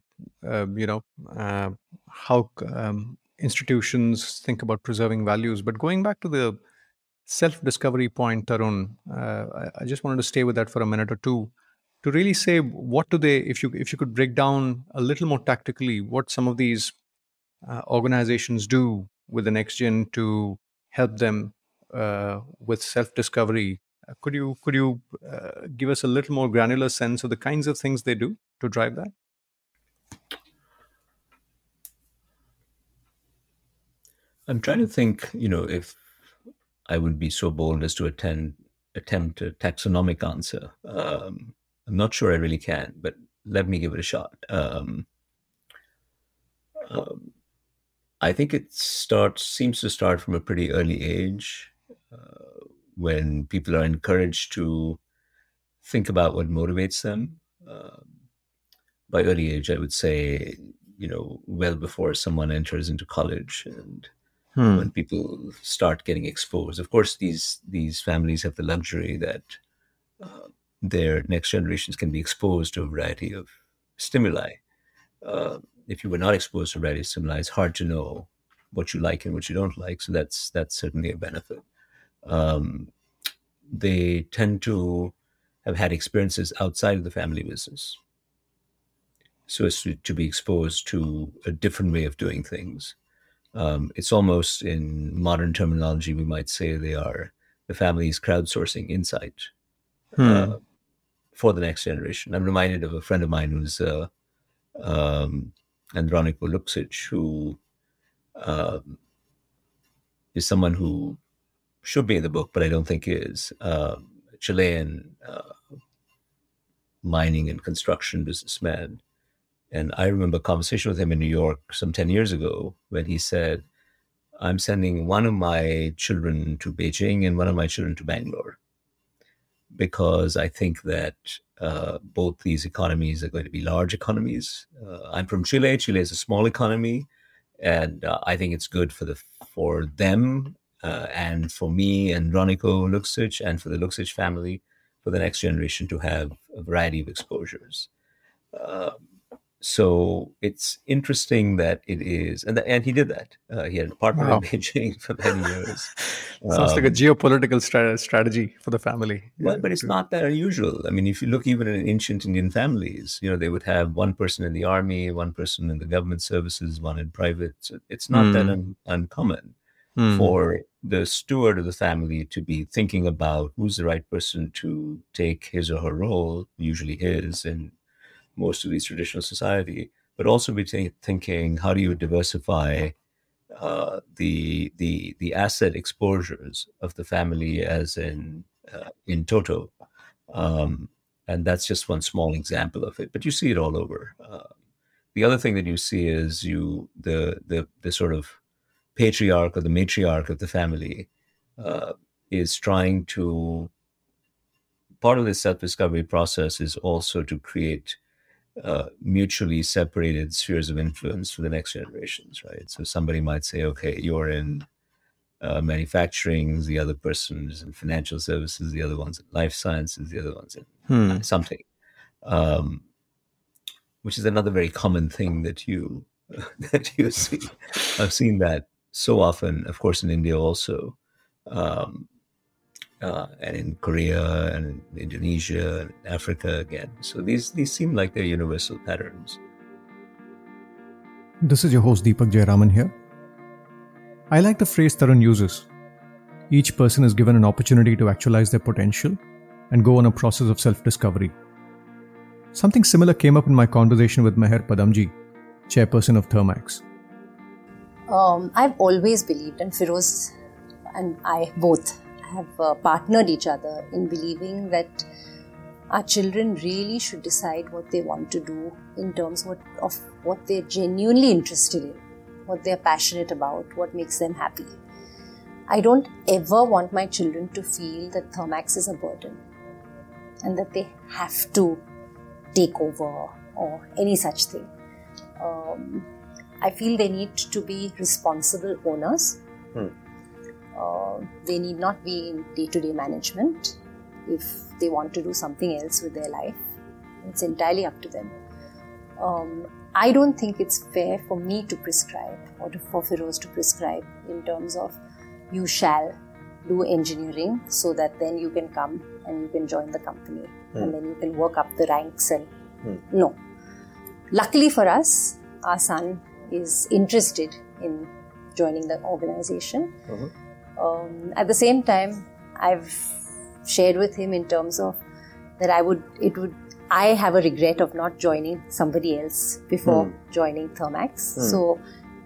Speaker 9: how institutions think about preserving values. But going back to the self-discovery point, Tarun, I just wanted to stay with that for a minute or two to really say, what do they, if you could break down a little more tactically, what some of these organizations do with the next gen to help them with self-discovery. Could you give us a little more granular sense of the kinds of things they do to drive that?
Speaker 8: I'm trying to think, if I would be so bold as to attempt a taxonomic answer. I'm not sure I really can, but let me give it a shot. I think it seems to start from a pretty early age, when people are encouraged to think about what motivates them. By early age, I would say, well before someone enters into college, and when people start getting exposed. Of course, these families have the luxury that their next generations can be exposed to a variety of stimuli. If you were not exposed to a variety of stimuli, it's hard to know what you like and what you don't like. So that's certainly a benefit. They tend to have had experiences outside of the family business, so as to be exposed to a different way of doing things. It's almost, in modern terminology, we might say the family's crowdsourcing insight for the next generation. I'm reminded of a friend of mine who's Andronico Luksic, who is someone who should be in the book, but I don't think is. Chilean mining and construction businessman. And I remember a conversation with him in New York some 10 years ago when he said, I'm sending one of my children to Beijing and one of my children to Bangalore, because I think that both these economies are going to be large economies. I'm from Chile. Chile is a small economy, and I think it's good for them and for me and Ronico Luksic and for the Luksic family, for the next generation to have a variety of exposures. So it's interesting that it is, and he did that. He had a partner in Beijing for many years.
Speaker 9: Sounds like a geopolitical strategy for the family.
Speaker 8: Well, but it's not that unusual. I mean, if you look even in ancient Indian families, they would have one person in the army, one person in the government services, one in private. So it's not that uncommon for the steward of the family to be thinking about who's the right person to take his or her role, usually his, in most of these traditional society, but also be thinking, how do you diversify the asset exposures of the family as in toto? And that's just one small example of it, but you see it all over. The other thing that you see is the sort of patriarch or the matriarch of the family is trying to part of this self-discovery process is also to create mutually separated spheres of influence for the next generations, right? So somebody might say, okay, you're in manufacturing, the other person is in financial services, the other one's in life sciences, the other one's in something, which is another very common thing that you see. I've seen that so often, of course, in India also, and in Korea and in Indonesia and Africa again. So these seem like they're universal patterns.
Speaker 9: This is your host Deepak Jayaraman here. I like the phrase Tarun uses. Each person is given an opportunity to actualize their potential and go on a process of self-discovery. Something similar came up in my conversation with Meher Padamji, chairperson of Thermax.
Speaker 12: I've always believed, and Feroz and I both have partnered each other in believing that our children really should decide what they want to do in terms of what they're genuinely interested in, what they're passionate about, what makes them happy. I don't ever want my children to feel that Thermax is a burden and that they have to take over or any such thing. I feel they need to be responsible owners. They need not be in day-to-day management. If they want to do something else with their life, it's entirely up to them. I don't think it's fair for me to prescribe or for Feroz to prescribe in terms of you shall do engineering so that then you can come and you can join the company and then you can work up the ranks and no. Luckily for us, our son is interested in joining the organization. At the same time, I've shared with him in terms of that I have a regret of not joining somebody else before joining Thermax. So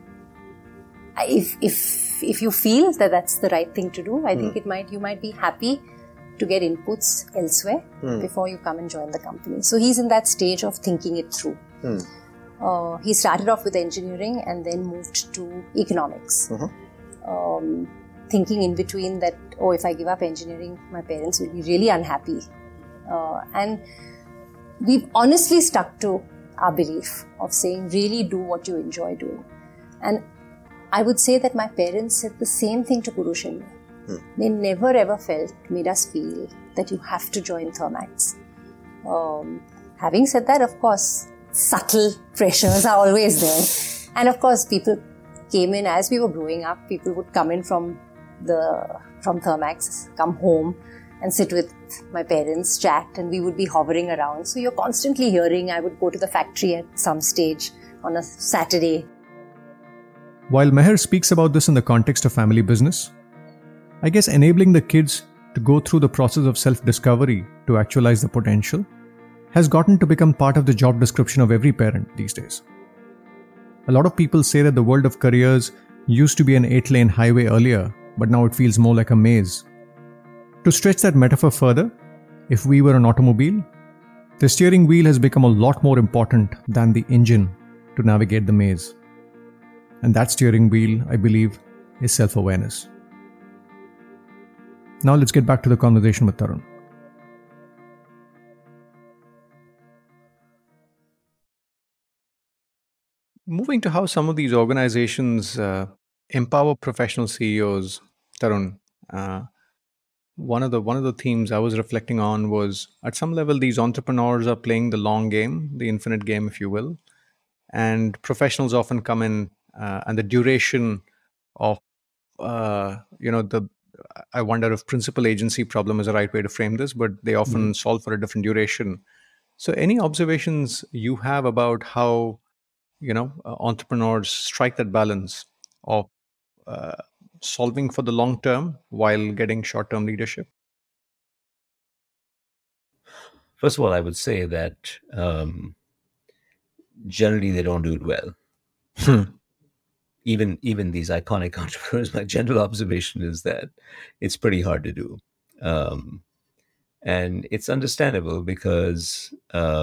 Speaker 12: if you feel that that's the right thing to do, I think you might be happy to get inputs elsewhere before you come and join the company. So he's in that stage of thinking it through. He started off with engineering and then moved to economics. Thinking in between that, if I give up engineering, my parents will be really unhappy. And we've honestly stuck to our belief of saying, really do what you enjoy doing. And I would say that my parents said the same thing to Purush and me. They never ever made us feel that you have to join Thermax. Having said that, of course, subtle pressures are always there. And of course, people came in as we were growing up. People would come in from Thermax, come home and sit with my parents, chat, and we would be hovering around. So you're constantly hearing. I would go to the factory at some stage on a Saturday.
Speaker 9: While Meher speaks about this in the context of family business, I guess enabling the kids to go through the process of self-discovery to actualize the potential has gotten to become part of the job description of every parent these days. A lot of people say that the world of careers used to be an 8-lane highway earlier, but now it feels more like a maze. To stretch that metaphor further, if we were an automobile, the steering wheel has become a lot more important than the engine to navigate the maze. And that steering wheel, I believe, is self-awareness. Now let's get back to the conversation with Tarun. Moving to how some of these organizations empower professional CEOs, Tarun, one of the themes I was reflecting on was, at some level, these entrepreneurs are playing the long game, the infinite game, if you will, and professionals often come in, and the duration of, I wonder if principal agency problem is the right way to frame this, but they often solve for a different duration. So, any observations you have about how entrepreneurs strike that balance of solving for the long term while getting short-term leadership?
Speaker 8: First of all, I would say that generally they don't do it well. Even these iconic entrepreneurs, my general observation is that it's pretty hard to do. And it's understandable because a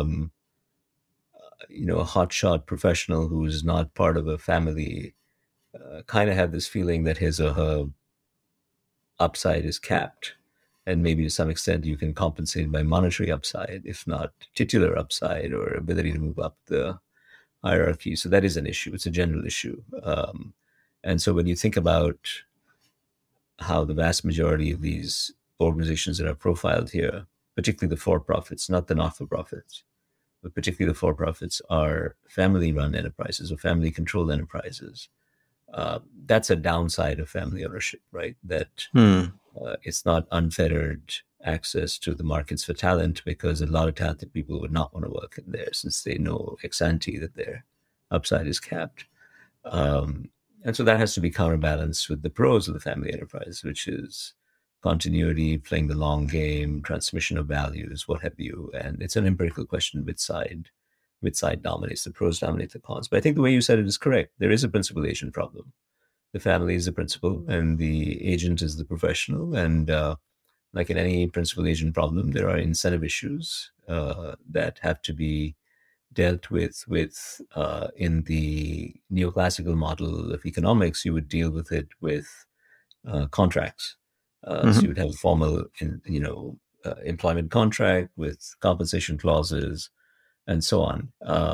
Speaker 8: hotshot professional who's not part of a family kind of have this feeling that his or her upside is capped. And maybe to some extent you can compensate by monetary upside, if not titular upside or ability to move up the hierarchy. So that is an issue. It's a general issue. And so when you think about how the vast majority of these organizations that are profiled here, particularly the for-profits, not the not-for-profits, but particularly the for-profits, are family-run enterprises or family-controlled enterprises. That's a downside of family ownership, right? That it's not unfettered access to the markets for talent, because a lot of talented people would not want to work in there since they know ex ante that their upside is capped. And so that has to be counterbalanced with the pros of the family enterprise, which is continuity, playing the long game, transmission of values, what have you. And it's an empirical question which side dominates. The pros dominate the cons. But I think the way you said it is correct. There is a principal agent problem. The family is the principal and the agent is the professional. And like in any principal agent problem, there are incentive issues that have to be dealt with in the neoclassical model of economics. You would deal with it with contracts. So you would have a formal, employment contract with compensation clauses and so on.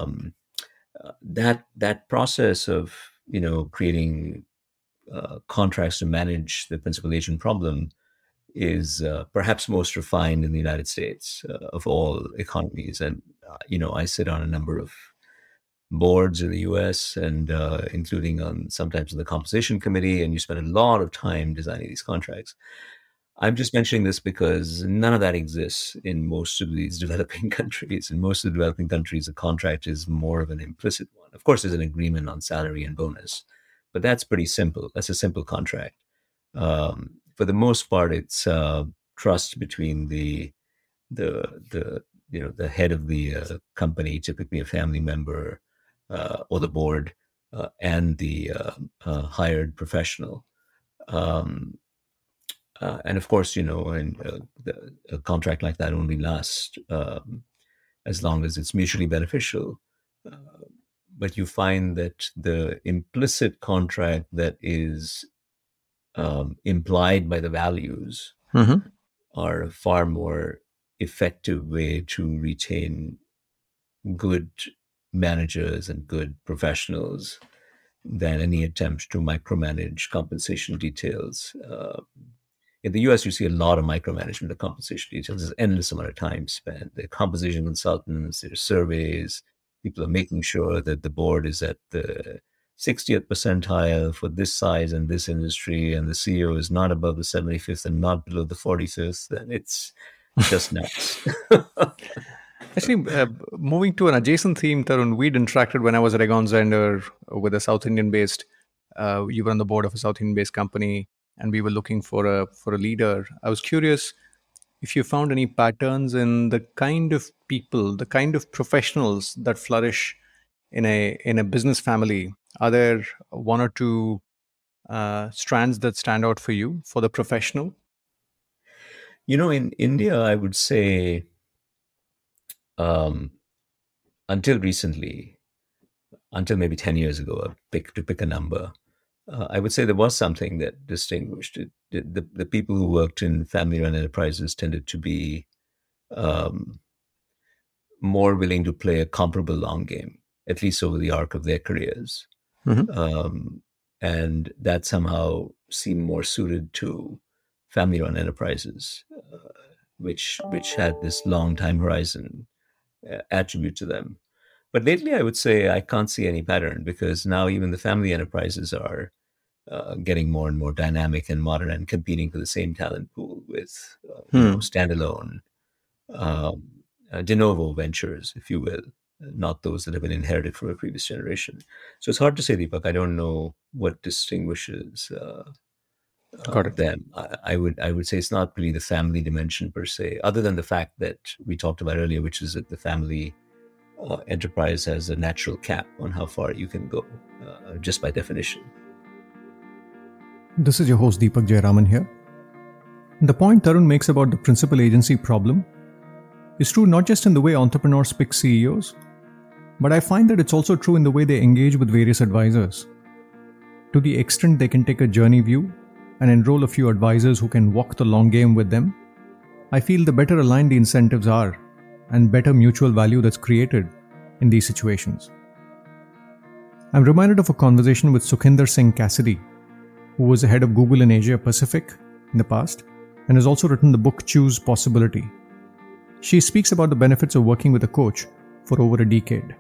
Speaker 8: That process of, creating contracts to manage the principal agent problem is perhaps most refined in the United States of all economies. And, I sit on a number of boards in the US and including on sometimes on the compensation committee, and you spend a lot of time designing these contracts. I'm just mentioning this because none of that exists in most of these developing countries. In most of the developing countries, a contract is more of an implicit one. Of course, there's an agreement on salary and bonus, but that's pretty simple. That's a simple contract. For the most part, it's trust between the head of the company, typically a family member or the board, and the hired professional. And of course, a contract like that only lasts as long as it's mutually beneficial. But you find that the implicit contract that is implied by the values are a far more effective way to retain good managers and good professionals than any attempt to micromanage compensation details. In the US, you see a lot of micromanagement of compensation details. There's an endless amount of time spent. There are compensation consultants, there are surveys. People are making sure that the board is at the 60th percentile for this size and this industry, and the CEO is not above the 75th and not below the 45th. And it's just nuts.
Speaker 9: Actually, moving to an adjacent theme, Tarun, we'd interacted when I was at Egon Zehnder with a South Indian-based, you were on the board of a South Indian-based company, and we were looking for a leader. I was curious if you found any patterns in the kind of people, the kind of professionals that flourish in a business family. Are there one or two strands that stand out for you, for the professional?
Speaker 8: In India, I would say until recently, until maybe 10 years ago, to pick a number, I would say there was something that distinguished it. The people who worked in family-run enterprises tended to be more willing to play a comparable long game, at least over the arc of their careers. And that somehow seemed more suited to family-run enterprises, which had this long time horizon attribute to them. But lately, I would say I can't see any pattern, because now even the family enterprises are getting more and more dynamic and modern and competing for the same talent pool with standalone de novo ventures, if you will, not those that have been inherited from a previous generation. So it's hard to say, Deepak. I don't know what distinguishes them. I would say it's not really the family dimension per se, other than the fact that we talked about earlier, which is that the family enterprise has a natural cap on how far you can go, just by definition.
Speaker 9: This is your host Deepak Jayaraman here. The point Tarun makes about the principal agency problem is true not just in the way entrepreneurs pick CEOs, but I find that it's also true in the way they engage with various advisors. To the extent they can take a journey view and enroll a few advisors who can walk the long game with them, I feel the better aligned the incentives are and better mutual value that's created in these situations. I'm reminded of a conversation with Sukhinder Singh Cassidy, who was the head of Google in Asia Pacific in the past and has also written the book Choose Possibility. She speaks about the benefits of working with a coach for over a decade.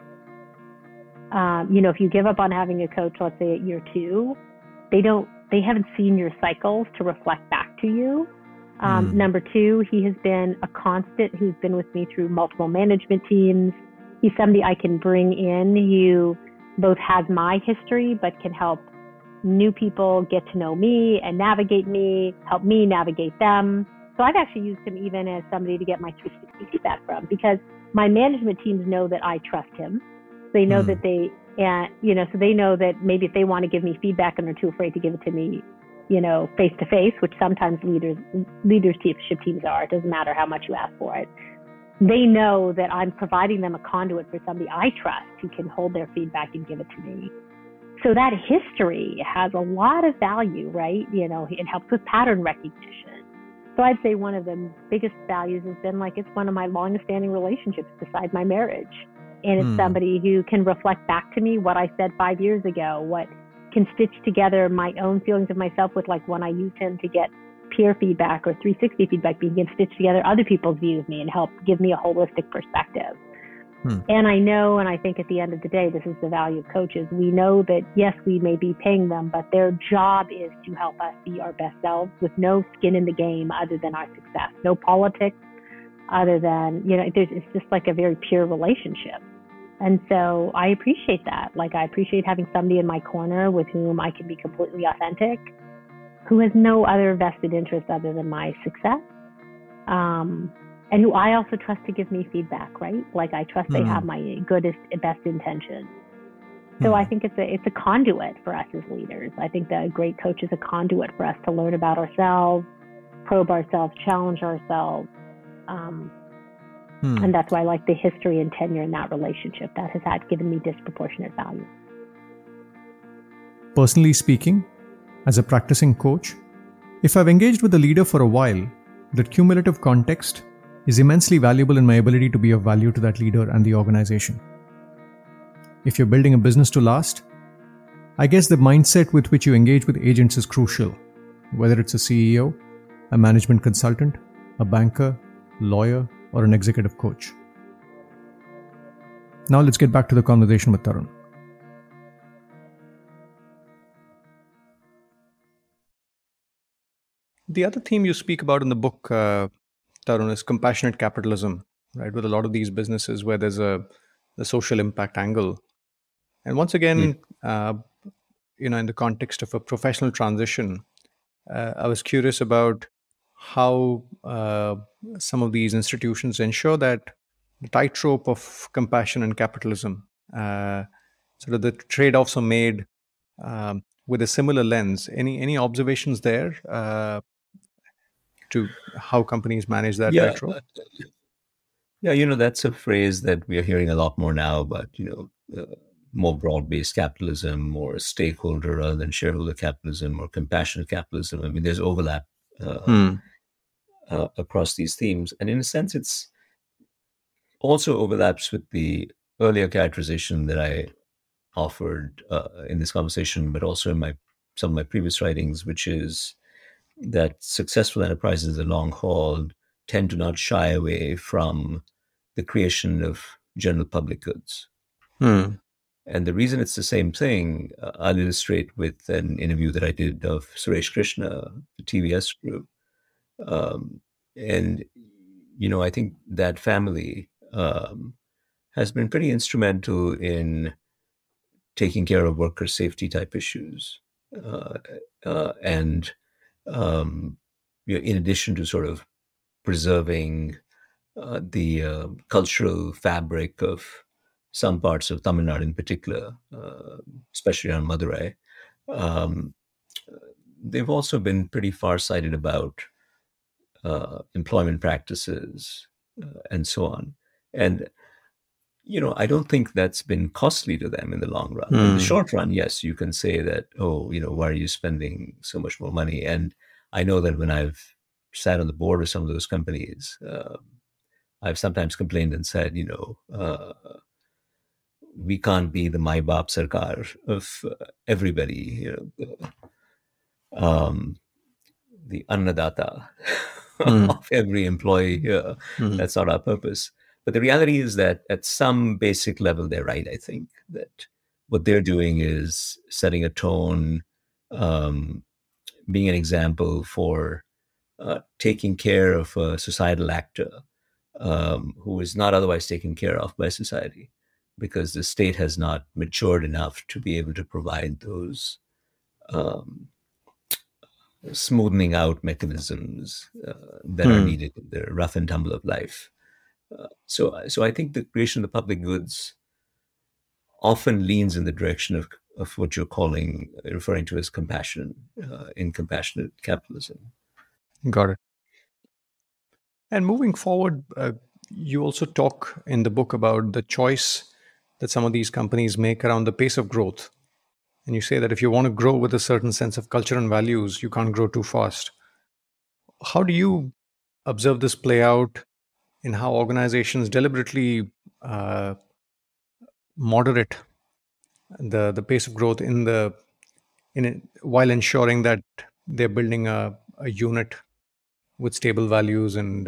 Speaker 13: If you give up on having a coach, let's say at year 2, they haven't seen your cycles to reflect back to you. Number 2, he has been a constant who's been with me through multiple management teams. He's somebody I can bring in who both has my history, but can help new people get to know me and navigate me, help me navigate them. So I've actually used him even as somebody to get my 360 feedback from, because my management teams know that I trust him. They know that so they know that maybe if they want to give me feedback and they're too afraid to give it to me, face to face, which sometimes leadership teams are. It doesn't matter how much you ask for it. They know that I'm providing them a conduit for somebody I trust who can hold their feedback and give it to me. So that history has a lot of value, right? It helps with pattern recognition. So I'd say one of the biggest values has been it's one of my longest standing relationships beside my marriage. And it's somebody who can reflect back to me what I said 5 years ago, what can stitch together my own feelings of myself with when I use him to get peer feedback or 360 feedback, he can stitch together other people's views of me and help give me a holistic perspective. And I know, and I think at the end of the day, this is the value of coaches. We know that, yes, we may be paying them, but their job is to help us be our best selves with no skin in the game other than our success, no politics other than, it's just a very pure relationship. And so I appreciate that. I appreciate having somebody in my corner with whom I can be completely authentic, who has no other vested interest other than my success. And who I also trust to give me feedback, right? I trust they have my goodest, best intentions. So I think it's a conduit for us as leaders. I think that a great coach is a conduit for us to learn about ourselves, probe ourselves, challenge ourselves. And that's why I like the history and tenure in that relationship. That has given me disproportionate value.
Speaker 9: Personally speaking, as a practicing coach, if I've engaged with a leader for a while, the cumulative context is immensely valuable in my ability to be of value to that leader and the organization. If you're building a business to last, I guess the mindset with which you engage with agents is crucial, whether it's a CEO, a management consultant, a banker, lawyer, or an executive coach. Now let's get back to the conversation with Tarun. The other theme you speak about in the book, Tarun, is compassionate capitalism, right? With a lot of these businesses where there's the social impact angle. And once again, in the context of a professional transition, I was curious about how some of these institutions ensure that the tightrope of compassion and capitalism, sort of the trade-offs are made with a similar lens. Any observations there to how companies manage that tightrope?
Speaker 8: That's a phrase that we are hearing a lot more now, but more broad-based capitalism, more stakeholder rather than shareholder capitalism, or compassionate capitalism. I mean, there's overlap across these themes. And in a sense, it's also overlaps with the earlier characterization that I offered in this conversation, but also in some of my previous writings, which is that successful enterprises in the long haul tend to not shy away from the creation of general public goods. And the reason it's the same thing, I'll illustrate with an interview that I did of Suresh Krishna, the TVS Group. And, I think that family has been pretty instrumental in taking care of worker safety type issues. In addition to sort of preserving the cultural fabric of some parts of Tamil Nadu in particular, especially around Madurai, they've also been pretty far-sighted about employment practices and so on. And, I don't think that's been costly to them in the long run. In the short run, yes, you can say that, why are you spending so much more money? And I know that when I've sat on the board of some of those companies, I've sometimes complained and said, we can't be the Mai Baap Sarkar of everybody, the Annadata of every employee here. That's not our purpose. But the reality is that at some basic level, they're right, I think, that what they're doing is setting a tone, being an example for taking care of a societal actor who is not otherwise taken care of by society, because the state has not matured enough to be able to provide those smoothing out mechanisms that are needed in the rough and tumble of life. So I think the creation of the public goods often leans in the direction of what you're referring to as compassion in compassionate capitalism.
Speaker 9: Got it. And moving forward, you also talk in the book about the choice that some of these companies make around the pace of growth. And you say that if you want to grow with a certain sense of culture and values, you can't grow too fast. How do you observe this play out in how organizations deliberately moderate the pace of growth while ensuring that they're building a unit with stable values and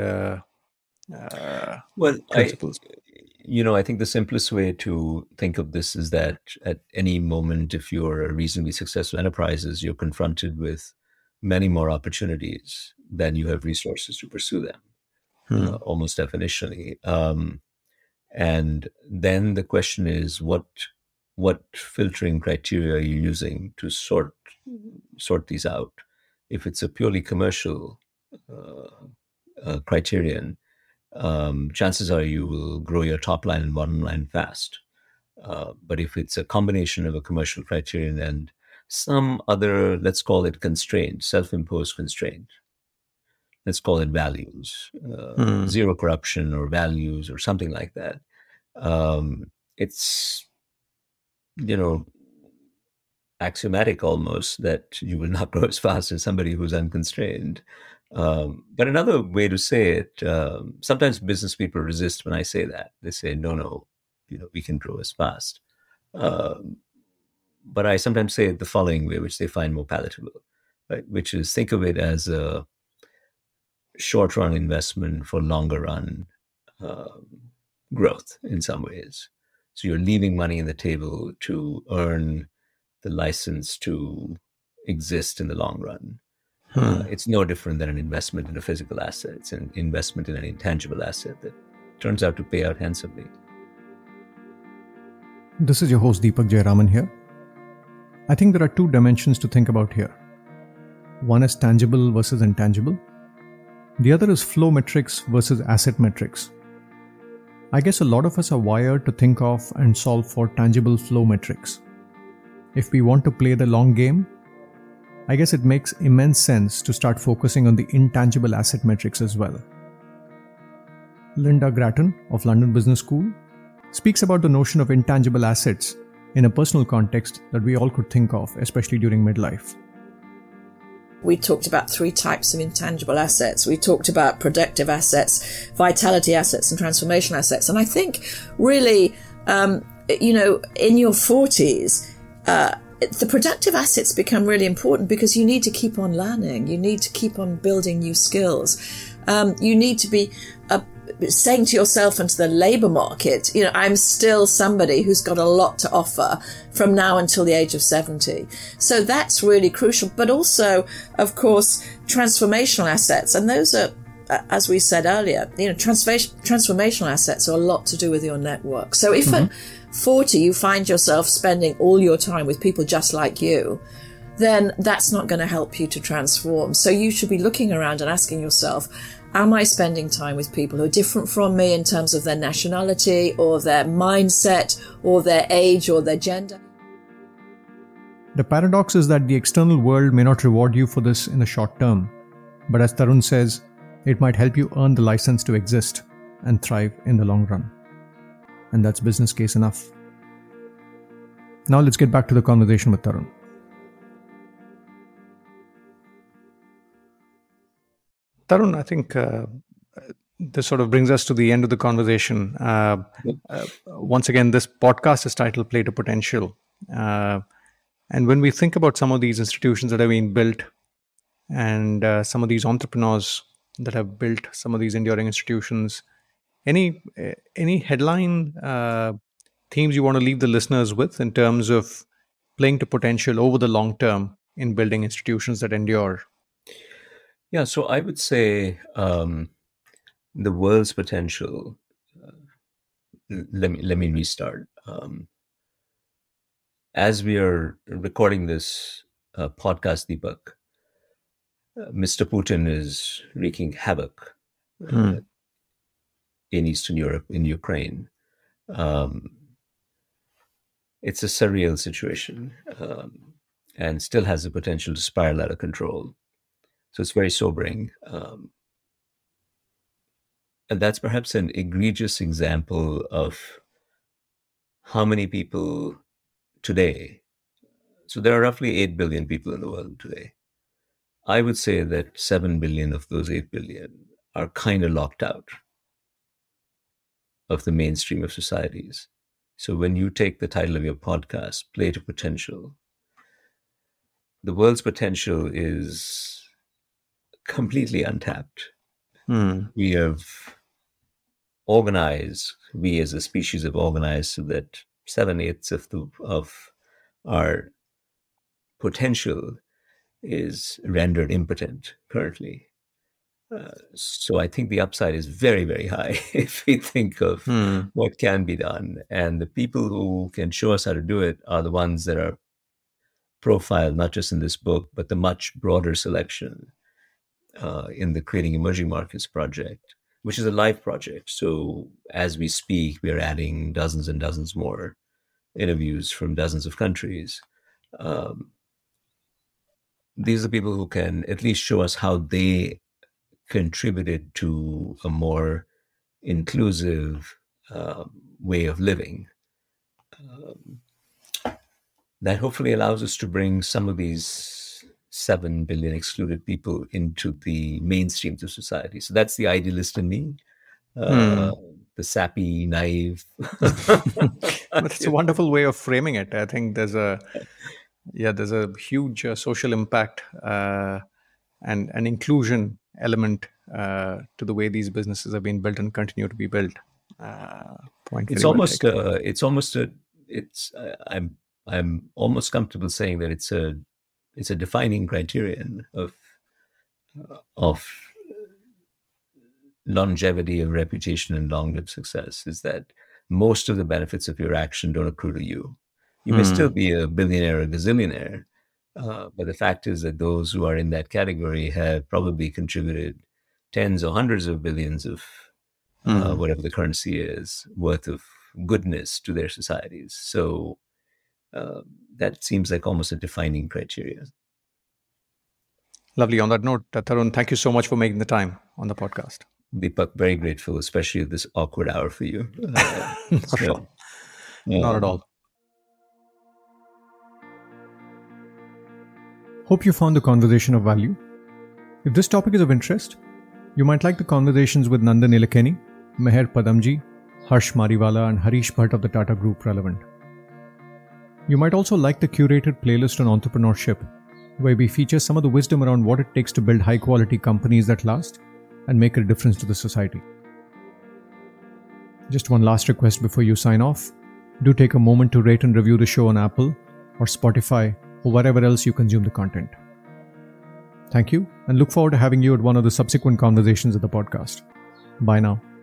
Speaker 9: principles?
Speaker 8: I think the simplest way to think of this is that at any moment, if you're a reasonably successful enterprise, you're confronted with many more opportunities than you have resources to pursue them, almost definitionally. And then the question is, what filtering criteria are you using to sort these out? If it's a purely commercial criterion, chances are you will grow your top line and bottom line fast. But if it's a combination of a commercial criterion and some other, let's call it constraint, self-imposed constraint, let's call it values, zero corruption or values or something like that, it's, axiomatic almost that you will not grow as fast as somebody who's unconstrained. But another way to say it, sometimes business people resist when I say that. They say, no, we can grow as fast. But I sometimes say it the following way, which they find more palatable, right? Which is, think of it as a short-run investment for longer-run growth in some ways. So you're leaving money on the table to earn the license to exist in the long run. It's no different than an investment in a physical asset. It's an investment in an intangible asset that turns out to pay out handsomely.
Speaker 9: This is your host Deepak Jayaraman here. I think there are two dimensions to think about here. One is tangible versus intangible. The other is flow metrics versus asset metrics. I guess a lot of us are wired to think of and solve for tangible flow metrics. If we want to play the long game, I guess it makes immense sense to start focusing on the intangible asset metrics as well. Linda Grattan of London Business School speaks about the notion of intangible assets in a personal context that we all could think of, especially during midlife.
Speaker 10: We talked about 3 types of intangible assets. We talked about productive assets, vitality assets, and transformational assets. And I think really, in your 40s, the productive assets become really important because you need to keep on learning. You need to keep on building new skills. You need to be saying to yourself and to the labour market, I'm still somebody who's got a lot to offer from now until the age of 70. So that's really crucial. But also, of course, transformational assets. And those are, as we said earlier, transformational assets are a lot to do with your network. So if at 40 you find yourself spending all your time with people just like you, then that's not going to help you to transform. So you should be looking around and asking yourself, am I spending time with people who are different from me in terms of their nationality or their mindset or their age or their gender?
Speaker 9: The paradox is that the external world may not reward you for this in the short term, but as Tarun says, it might help you earn the license to exist and thrive in the long run. And that's business case enough. Now let's get back to the conversation with Tarun. Tarun, I think this sort of brings us to the end of the conversation. Once again, this podcast is titled Play to Potential. And when we think about some of these institutions that have been built and some of these entrepreneurs that have built some of these enduring institutions, any headline themes you want to leave the listeners with in terms of playing to potential over the long term in building institutions that endure?
Speaker 8: Yeah, so I would say the world's potential. Let me restart. As we are recording this podcast, Deepak, Mr. Putin is wreaking havoc in Eastern Europe, in Ukraine. It's a surreal situation and still has the potential to spiral out of control. So it's very sobering. And that's perhaps an egregious example of how many people today, so there are roughly 8 billion people in the world today. I would say that 7 billion of those 8 billion are kind of locked out of the mainstream of societies. So when you take the title of your podcast, Play to Potential, the world's potential is completely untapped. We have organized, we as a species have organized so that 7/8 of our potential is rendered impotent currently. So I think the upside is very, very high if we think of what can be done. And the people who can show us how to do it are the ones that are profiled, not just in this book, but the much broader selection in the Creating Emerging Markets project, which is a live project. So as we speak, we are adding dozens and dozens more interviews from dozens of countries. These are people who can at least show us how they contributed to a more inclusive way of living. That hopefully allows us to bring some of these 7 billion excluded people into the mainstreams of society. So that's the idealist in me, the sappy, naive.
Speaker 9: It's a wonderful way of framing it. I think there's a huge social impact and an inclusion element to the way these businesses have been built and continue to be built. I'm almost comfortable saying that it's a defining criterion of longevity of reputation and long-lived success, is that most of the benefits of your action don't accrue to you. You may still be a billionaire or gazillionaire, but the fact is that those who are in that category have probably contributed tens or hundreds of billions of whatever the currency is worth of goodness to their societies. So that seems like almost a defining criteria. Lovely. On that note, Tarun, thank you so much for making the time on the podcast.
Speaker 8: Deepak, very grateful, especially at this awkward hour for you.
Speaker 9: Not at all. Hope you found the conversation of value. If this topic is of interest, you might like the conversations with Nandan Nilekani, Meher Padamji, Harsh Mariwala, and Harish Bhatt of the Tata Group relevant. You might also like the curated playlist on entrepreneurship, where we feature some of the wisdom around what it takes to build high-quality companies that last and make a difference to the society. Just one last request before you sign off. Do take a moment to rate and review the show on Apple or Spotify or wherever else you consume the content. Thank you, and look forward to having you at one of the subsequent conversations of the podcast. Bye now.